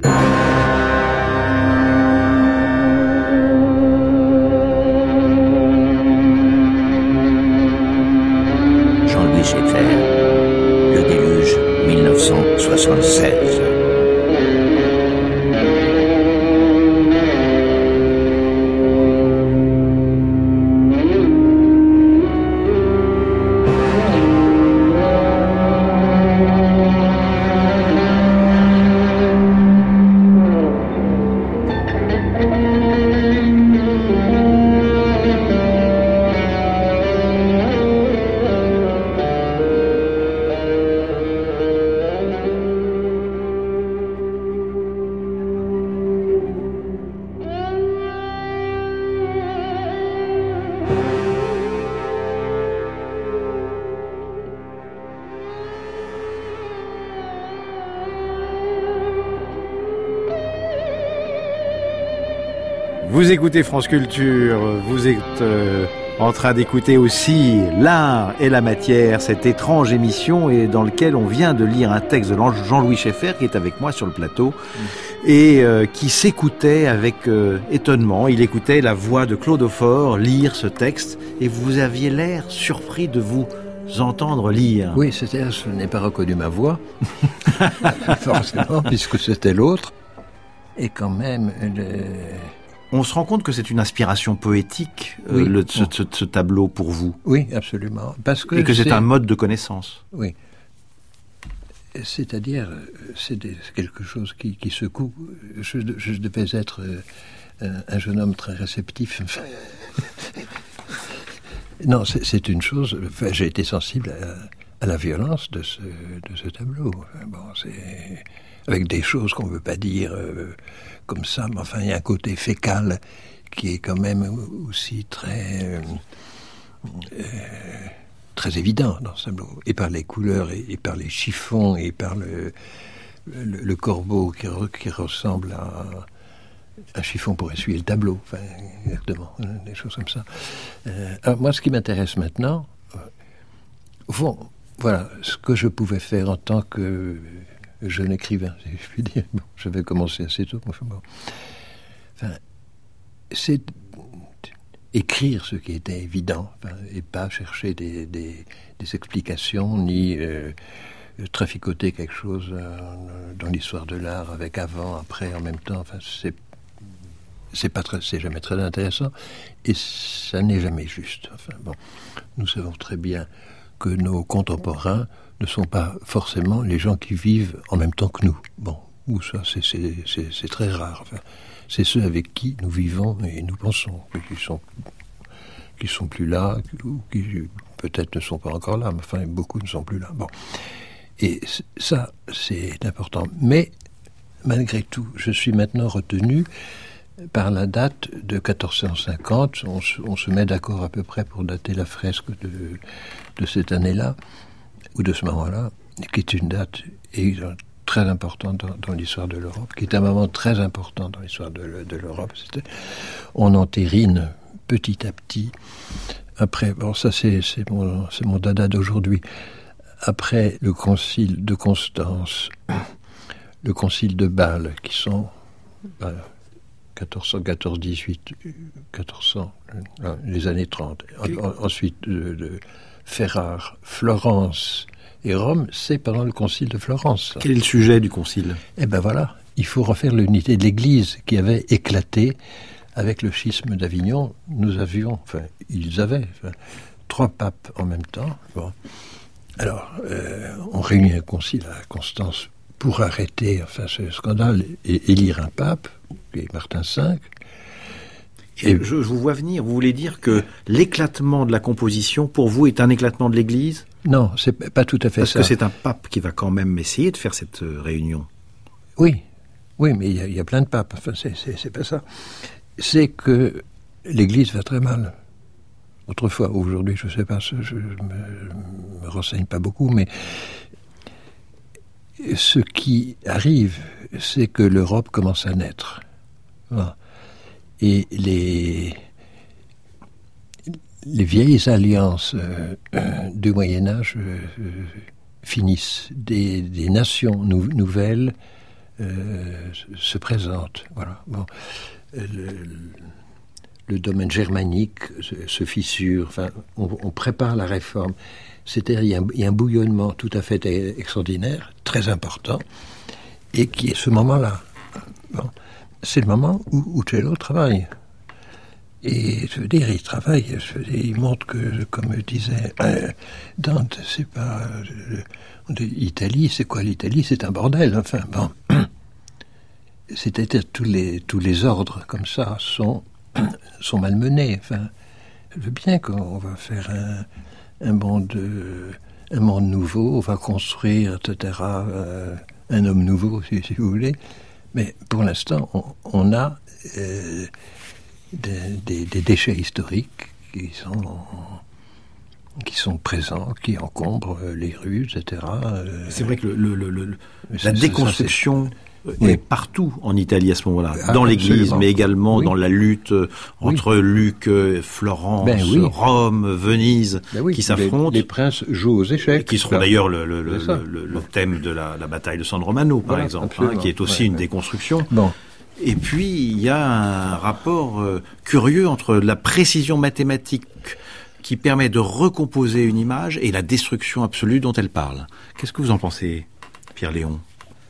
Jean-Louis Schaeffer, Le Déluge, dix-neuf cent soixante-seize. Vous écoutez France Culture, vous êtes euh, en train d'écouter aussi L'art et la matière, cette étrange émission et dans laquelle on vient de lire un texte de Jean-Louis Schaeffer qui est avec moi sur le plateau mmh. et euh, qui s'écoutait avec euh, étonnement. Il écoutait la voix de Claude Aufort lire ce texte et vous aviez l'air surpris de vous entendre lire. Oui, c'est-à-dire je n'ai pas reconnu ma voix, forcément, puisque c'était l'autre. Et quand même... Le... On se rend compte que c'est une inspiration poétique, oui. euh, le, ce, ce, ce tableau pour vous. Oui, absolument. Parce que Et que c'est, c'est un mode de connaissance. Oui. C'est-à-dire, c'est, des, c'est quelque chose qui, qui secoue. Je, je devais être un, un jeune homme très réceptif. Non, c'est, c'est une chose... Enfin, j'ai été sensible à, à la violence de ce, de ce tableau. Bon, c'est... avec des choses qu'on ne veut pas dire euh, comme ça, mais enfin, il y a un côté fécal qui est quand même aussi très, euh, euh, très évident dans ce tableau. Et par les couleurs, et, et par les chiffons, et par le, le, le corbeau qui, re, qui ressemble à un chiffon pour essuyer le tableau, enfin, exactement, des choses comme ça. Euh, alors moi, ce qui m'intéresse maintenant, euh, au fond, voilà, ce que je pouvais faire en tant que jeune écrivain, si je puis dire. Bon, j'avais commencé assez tôt. Bon. Enfin, c'est écrire ce qui était évident, enfin, et pas chercher des, des, des explications, ni, euh, traficoter quelque chose euh, dans l'histoire de l'art avec avant, après, en même temps. Enfin, c'est c'est pas très, c'est jamais très intéressant et ça n'est jamais juste. Enfin bon, nous savons très bien que nos contemporains ne sont pas forcément les gens qui vivent en même temps que nous. Bon, ou ça, c'est c'est c'est, c'est très rare. Enfin, c'est ceux avec qui nous vivons et nous pensons, qui sont qui sont plus là, ou qui peut-être ne sont pas encore là, mais enfin beaucoup ne sont plus là. Bon. Et ça, c'est important. Mais, malgré tout, je suis maintenant retenu par la date de quatorze cent cinquante. On se, on se met d'accord à peu près pour dater la fresque de, de cette année-là, ou de ce moment-là, qui est une date très importante dans, dans l'histoire de l'Europe, qui est un moment très important dans l'histoire de, de l'Europe. C'était, on entérine petit à petit, après, bon ça c'est, c'est, mon, c'est mon dada d'aujourd'hui, après le concile de Constance, le concile de Bâle, qui sont ben, quatorze cent quatorze dix-huit, quatorze cents, les années trente. En, ensuite, de, de Ferrare, Florence et Rome, c'est pendant le concile de Florence. Quel est le sujet du concile ? Eh ben voilà, il faut refaire l'unité de l'Église qui avait éclaté avec le schisme d'Avignon. Nous avions, enfin, ils avaient enfin, trois papes en même temps. Bon. Alors, euh, on réunit un concile à Constance pour arrêter enfin, ce scandale et élire un pape, qui est Martin cinq. Et je, je vous vois venir, vous voulez dire que l'éclatement de la composition, pour vous, est un éclatement de l'Église ? Non, c'est pas tout à fait Parce ça. Parce que c'est un pape qui va quand même essayer de faire cette euh, réunion. Oui, oui, mais il y, y a plein de papes, enfin, c'est, c'est, c'est pas ça. C'est que l'Église va très mal. Autrefois, aujourd'hui, je ne sais pas, je ne me, me renseigne pas beaucoup, mais ce qui arrive, c'est que l'Europe commence à naître. Voilà. Et les, les vieilles alliances euh, euh, du Moyen-Âge euh, finissent. Des, des nations nou, nouvelles euh, se présentent. Voilà. Bon. Le, le domaine germanique se, se fissure, enfin, on, on prépare la réforme. C'est-à-dire, il y, a un, il y a un bouillonnement tout à fait extraordinaire, très important, et qui est ce moment-là. Bon. C'est le moment où Uccello travaille. Et je veux dire, il travaille, je veux dire, il montre que, comme disait euh, Dante, c'est pas... Euh, Italie, c'est quoi l'Italie ? C'est un bordel, enfin, bon. C'est-à-dire, tous les, tous les ordres, comme ça, sont... sont malmenés. Enfin, je veux bien qu'on va faire un, un monde, un monde nouveau, on va construire, et cetera, euh, un homme nouveau, si, si vous voulez. Mais pour l'instant, on, on a euh, des, des, des déchets historiques qui sont, qui sont présents, qui encombrent les rues, et cetera. Euh, C'est vrai que le, le, le, la ça, déconstruction... Ça, Oui. Et partout en Italie à ce moment-là, ah, dans l'Église, absolument. mais également oui. dans la lutte entre oui. Luc, Florence, ben oui. Rome, Venise, ben oui. qui s'affrontent. Les, les princes jouent aux échecs. Qui seront d'ailleurs le, le, le, le, le thème de la, la bataille de San Romano, par voilà, exemple, hein, qui est aussi ouais, une ouais. déconstruction. Bon. Et puis, il y a un rapport euh, curieux entre la précision mathématique qui permet de recomposer une image et la destruction absolue dont elle parle. Qu'est-ce que vous en pensez, Pierre-Léon ?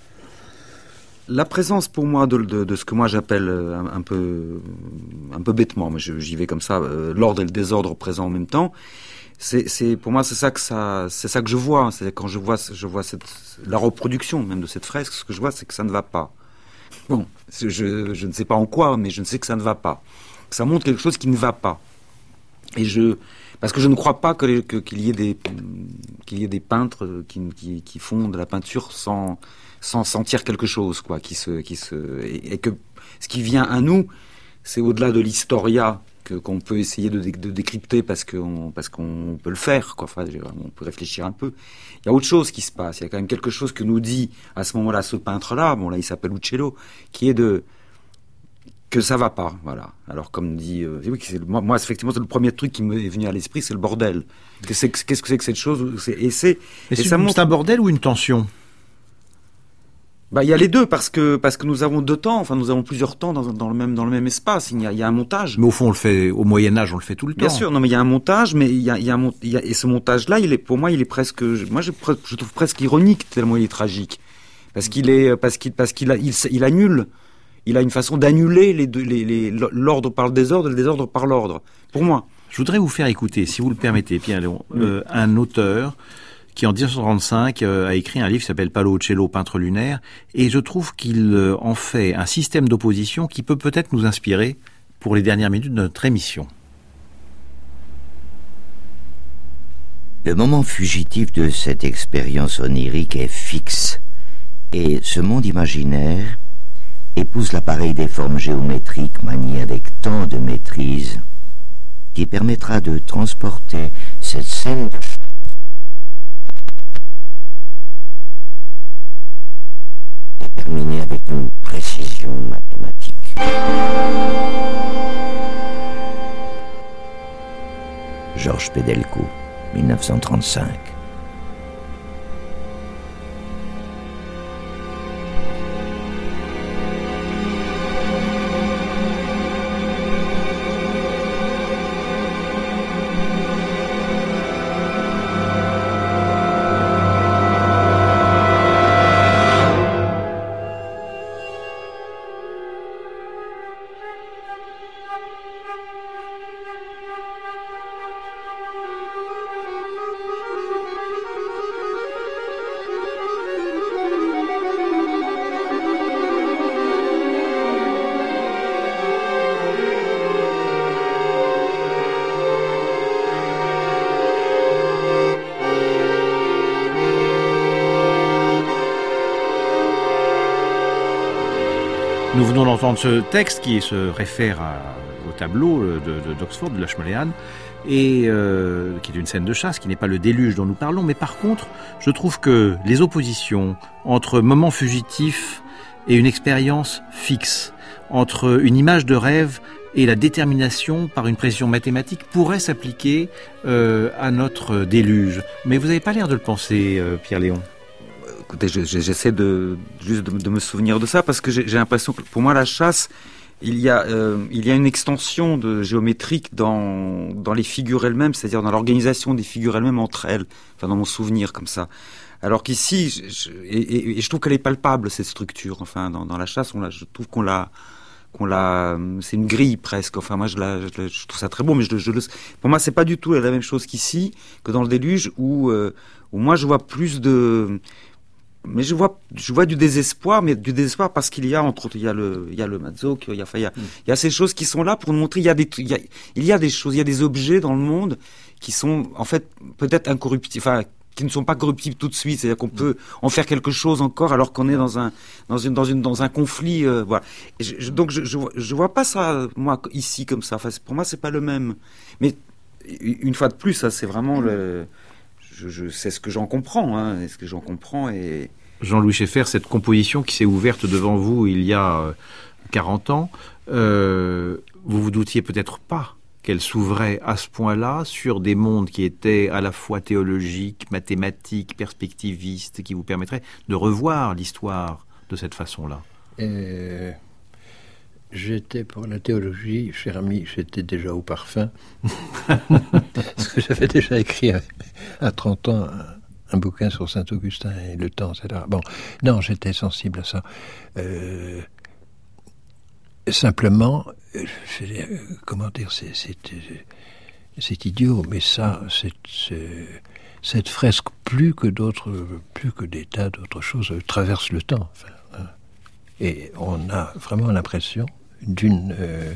La présence pour moi de, de, de ce que moi j'appelle un, un peu un peu bêtement, mais je, j'y vais comme ça, euh, l'ordre et le désordre présents en même temps. C'est, c'est pour moi c'est ça que ça c'est ça que je vois. C'est quand je vois je vois cette la reproduction même de cette fresque, ce que je vois c'est que ça ne va pas. Bon, je, je ne sais pas en quoi, mais je ne sais que ça ne va pas. Ça montre quelque chose qui ne va pas. Et je parce que je ne crois pas que, les, que qu'il y ait des qu'il y ait des peintres qui, qui qui font de la peinture sans sans sentir quelque chose, quoi, qui se, qui se, et, et que ce qui vient à nous, c'est au-delà de l'historia que qu'on peut essayer de, de décrypter parce qu'on, parce qu'on peut le faire, quoi. Enfin, on peut réfléchir un peu. Il y a autre chose qui se passe. Il y a quand même quelque chose que nous dit à ce moment-là ce peintre-là. Bon, là, il s'appelle Uccello, qui est de que ça va pas, voilà. Alors, comme dit, euh, oui, c'est, moi, moi, effectivement, c'est le premier truc qui m'est venu à l'esprit, c'est le bordel. Qu'est-ce que c'est, qu'est-ce que, c'est que cette chose c'est, Et c'est, et et c'est, ça montre... c'est un bordel ou une tension ? Bah, il y a les deux parce que parce que nous avons deux temps, enfin nous avons plusieurs temps dans, dans le même dans le même espace. Il y a, il y a un montage. Mais au fond, on le fait au Moyen Âge, on le fait tout le temps. Bien sûr, non mais il y a un montage, mais il y a il y a, un, il y a et ce montage-là, il est pour moi, il est presque, moi je, je trouve presque ironique tellement il est tragique, parce qu'il est parce qu'il parce qu'il a, il, il annule, il a une façon d'annuler les deux, les, les l'ordre par le désordre, le désordre par l'ordre. Pour moi. Je voudrais vous faire écouter, si vous le permettez, Pierre-Léon, euh, un auteur qui en dix-neuf cent trente-cinq euh, a écrit un livre qui s'appelle Paolo Uccello, peintre lunaire, et je trouve qu'il euh, en fait un système d'opposition qui peut peut-être nous inspirer pour les dernières minutes de notre émission. Le moment fugitif de cette expérience onirique est fixe, et ce monde imaginaire épouse l'appareil des formes géométriques maniées avec tant de maîtrise qui permettra de transporter cette scène de terminé avec une précision mathématique. Georges Pédelko, mille neuf cent trente-cinq. Nous venons d'entendre ce texte qui se réfère à, au tableau de, de, d'Oxford, de Lashmolean, et euh, qui est une scène de chasse, qui n'est pas le déluge dont nous parlons, mais par contre, je trouve que les oppositions entre moments fugitifs et une expérience fixe, entre une image de rêve et la détermination par une précision mathématique pourraient s'appliquer euh, à notre déluge. Mais vous n'avez pas l'air de le penser, euh, Pierre-Léon. Écoutez, je, je, j'essaie de juste de, de me souvenir de ça parce que j'ai, j'ai l'impression que pour moi la chasse, il y a euh, il y a une extension de géométrique dans dans les figures elles-mêmes, c'est-à-dire dans l'organisation des figures elles-mêmes entre elles. Enfin, dans mon souvenir comme ça. Alors qu'ici, je, je, et, et, et je trouve qu'elle est palpable cette structure. Enfin, dans, dans la chasse, on l'a, je trouve qu'on l'a qu'on l'a, c'est une grille presque. Enfin, moi, je, la, je, je trouve ça très beau, mais je, je, je, pour moi, c'est pas du tout la même chose qu'ici, que dans le déluge, où euh, où moi, je vois plus de Mais je vois, je vois du désespoir, mais du désespoir parce qu'il y a, entre autres, il y a le, il y a le Mazzocchi, il y a, enfin, il y a, il y a ces choses qui sont là pour nous montrer, il y a des, il y a, il y a des choses, il y a des objets dans le monde qui sont, en fait, peut-être incorruptibles, enfin, qui ne sont pas corruptibles tout de suite, c'est-à-dire qu'on peut en faire quelque chose encore alors qu'on est dans un, dans une, dans une, dans un conflit, euh, voilà. Et je, je, donc, je, je, je vois pas ça, moi, ici, comme ça. Enfin, pour moi, c'est pas le même. Mais, une fois de plus, ça, c'est vraiment le, Je, je, c'est ce que j'en comprends, hein, c'est ce que j'en comprends. Et Jean-Louis Scheffer, cette composition qui s'est ouverte devant vous il y a quarante ans, euh, vous vous doutiez peut-être pas qu'elle s'ouvrait à ce point-là sur des mondes qui étaient à la fois théologiques, mathématiques, perspectivistes, qui vous permettraient de revoir l'histoire de cette façon-là. Euh, j'étais pour la théologie, cher ami, j'étais déjà au parfum. Parce que j'avais déjà écrit à, à trente ans un, un bouquin sur Saint-Augustin et le temps, et cetera. Bon, non, j'étais sensible à ça. Euh, simplement, je, comment dire, c'est, c'est, c'est idiot, mais ça, c'est, c'est, cette fresque, plus que d'autres, plus que des tas d'autres choses, traverse le temps. Enfin, hein. Et on a vraiment l'impression d'une, euh,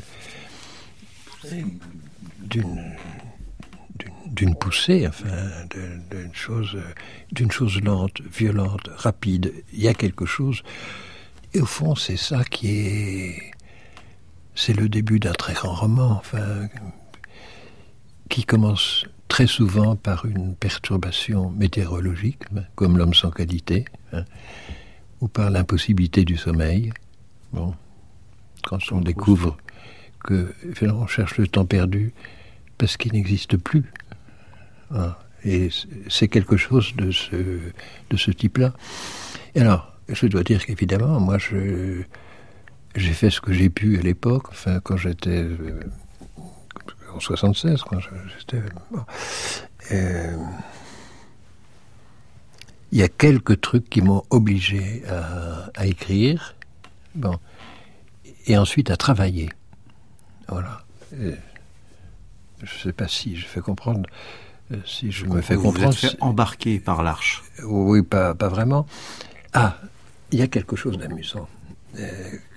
d'une, d'une, d'une poussée, enfin, de, d'une chose, d'une chose lente, violente, rapide. Il y a quelque chose. Et au fond, c'est ça qui est, c'est le début d'un très grand roman, enfin, qui commence très souvent par une perturbation météorologique, comme L'homme sans qualité, hein, ou par l'impossibilité du sommeil. Bon, quand on découvre que finalement on cherche le temps perdu parce qu'il n'existe plus, hein, et c'est quelque chose de ce de ce type-là. Et alors, je dois dire qu'évidemment, moi, je, j'ai fait ce que j'ai pu à l'époque, enfin, quand j'étais euh, en soixante-seize, quand j'étais... Bon, euh, il y a quelques trucs qui m'ont obligé à, à écrire, bon, et ensuite à travailler. Voilà. Et je ne sais pas si je fais comprendre, si je me fais vous comprendre. Vous êtes fait embarquer par l'Arche. Oui, pas, pas vraiment. Ah, il y a quelque chose d'amusant, euh,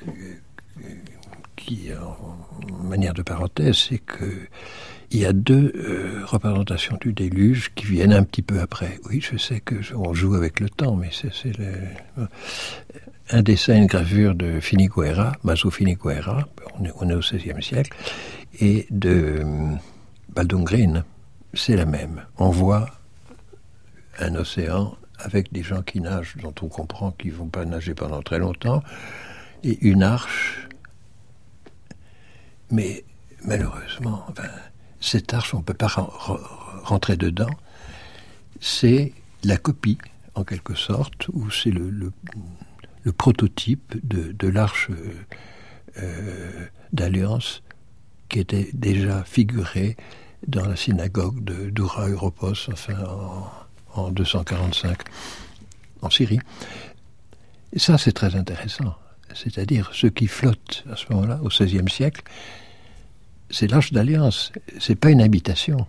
qui, en manière de parenthèse, c'est que il y a deux euh, représentations du déluge qui viennent un petit peu après. Oui, je sais que je, on joue avec le temps, mais c'est, c'est le, euh, un dessin, une gravure de Finicuera, Maso Finicuera, on est, on est au seizième siècle, et de euh, Baldwin Green, c'est la même. On voit un océan avec des gens qui nagent, dont on comprend qu'ils ne vont pas nager pendant très longtemps, et une arche, mais malheureusement, enfin, cette arche, on ne peut pas rentrer dedans. C'est la copie, en quelque sorte, ou c'est le, le, le prototype de, de l'arche euh, d'Alliance qui était déjà figurée dans la synagogue de Dura Europos, enfin, en, en deux cent quarante-cinq, en Syrie. Et ça, c'est très intéressant. C'est-à-dire, ceux qui flottent à ce moment-là, au seizième siècle, c'est l'Arche d'Alliance, c'est pas une habitation.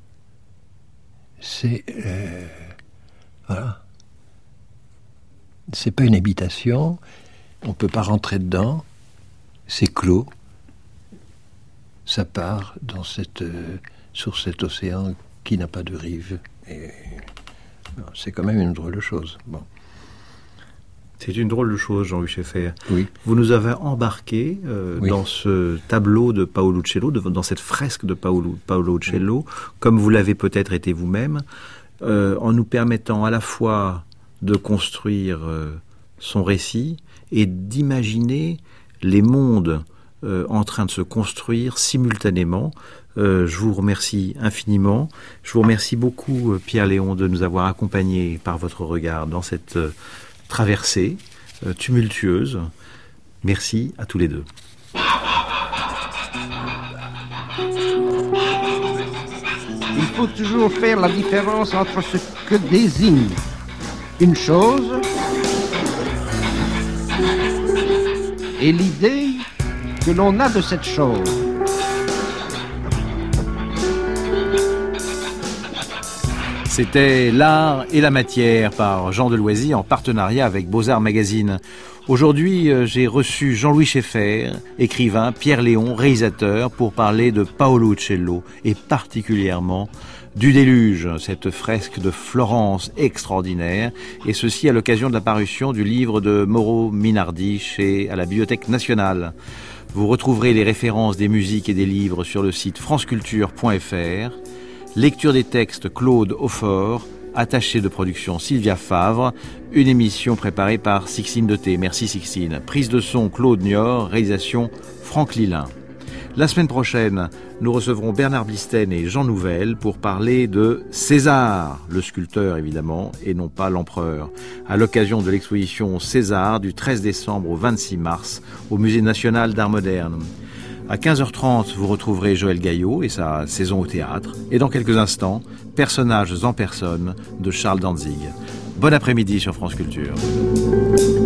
C'est euh, voilà. C'est pas une habitation, on peut pas rentrer dedans, c'est clos. Ça part dans cette, euh, sur cet océan qui n'a pas de rive. Et, non, c'est quand même une drôle de chose. Bon. C'est une drôle de chose, Jean-Louis Schaeffer. Oui. Vous nous avez embarqués euh, oui. dans ce tableau de Paolo Uccello, de, dans cette fresque de Paolo, Paolo Uccello, oui. comme vous l'avez peut-être été vous-même, euh, en nous permettant à la fois de construire euh, son récit et d'imaginer les mondes euh, en train de se construire simultanément. Euh, je vous remercie infiniment. Je vous remercie beaucoup, euh, Pierre-Léon, de nous avoir accompagnés par votre regard dans cette... Euh, traversée, euh, tumultueuse. Merci à tous les deux. Il faut toujours faire la différence entre ce que désigne une chose et l'idée que l'on a de cette chose. C'était L'Art et la Matière par Jean Deloisy en partenariat avec Beaux-Arts Magazine. Aujourd'hui, j'ai reçu Jean-Louis Schaeffer, écrivain, Pierre-Léon, réalisateur, pour parler de Paolo Uccello et particulièrement du Déluge, cette fresque de Florence extraordinaire, et ceci à l'occasion de la parution du livre de Mauro Minardi chez à la Bibliothèque nationale. Vous retrouverez les références des musiques et des livres sur le site franceculture point f r. Lecture des textes Claude Aufort, attaché de production Sylvia Favre, une émission préparée par Sixtine de T. Merci Sixtine. Prise de son Claude Niort, réalisation Franck Lilin. La semaine prochaine, nous recevrons Bernard Blisten et Jean Nouvel pour parler de César, le sculpteur évidemment, et non pas l'empereur, à l'occasion de l'exposition César du treize décembre au vingt-six mars au Musée national d'art moderne. À quinze heures trente, vous retrouverez Joël Gaillot et sa saison au théâtre. Et dans quelques instants, Personnages en personne de Charles Danzig. Bon après-midi sur France Culture.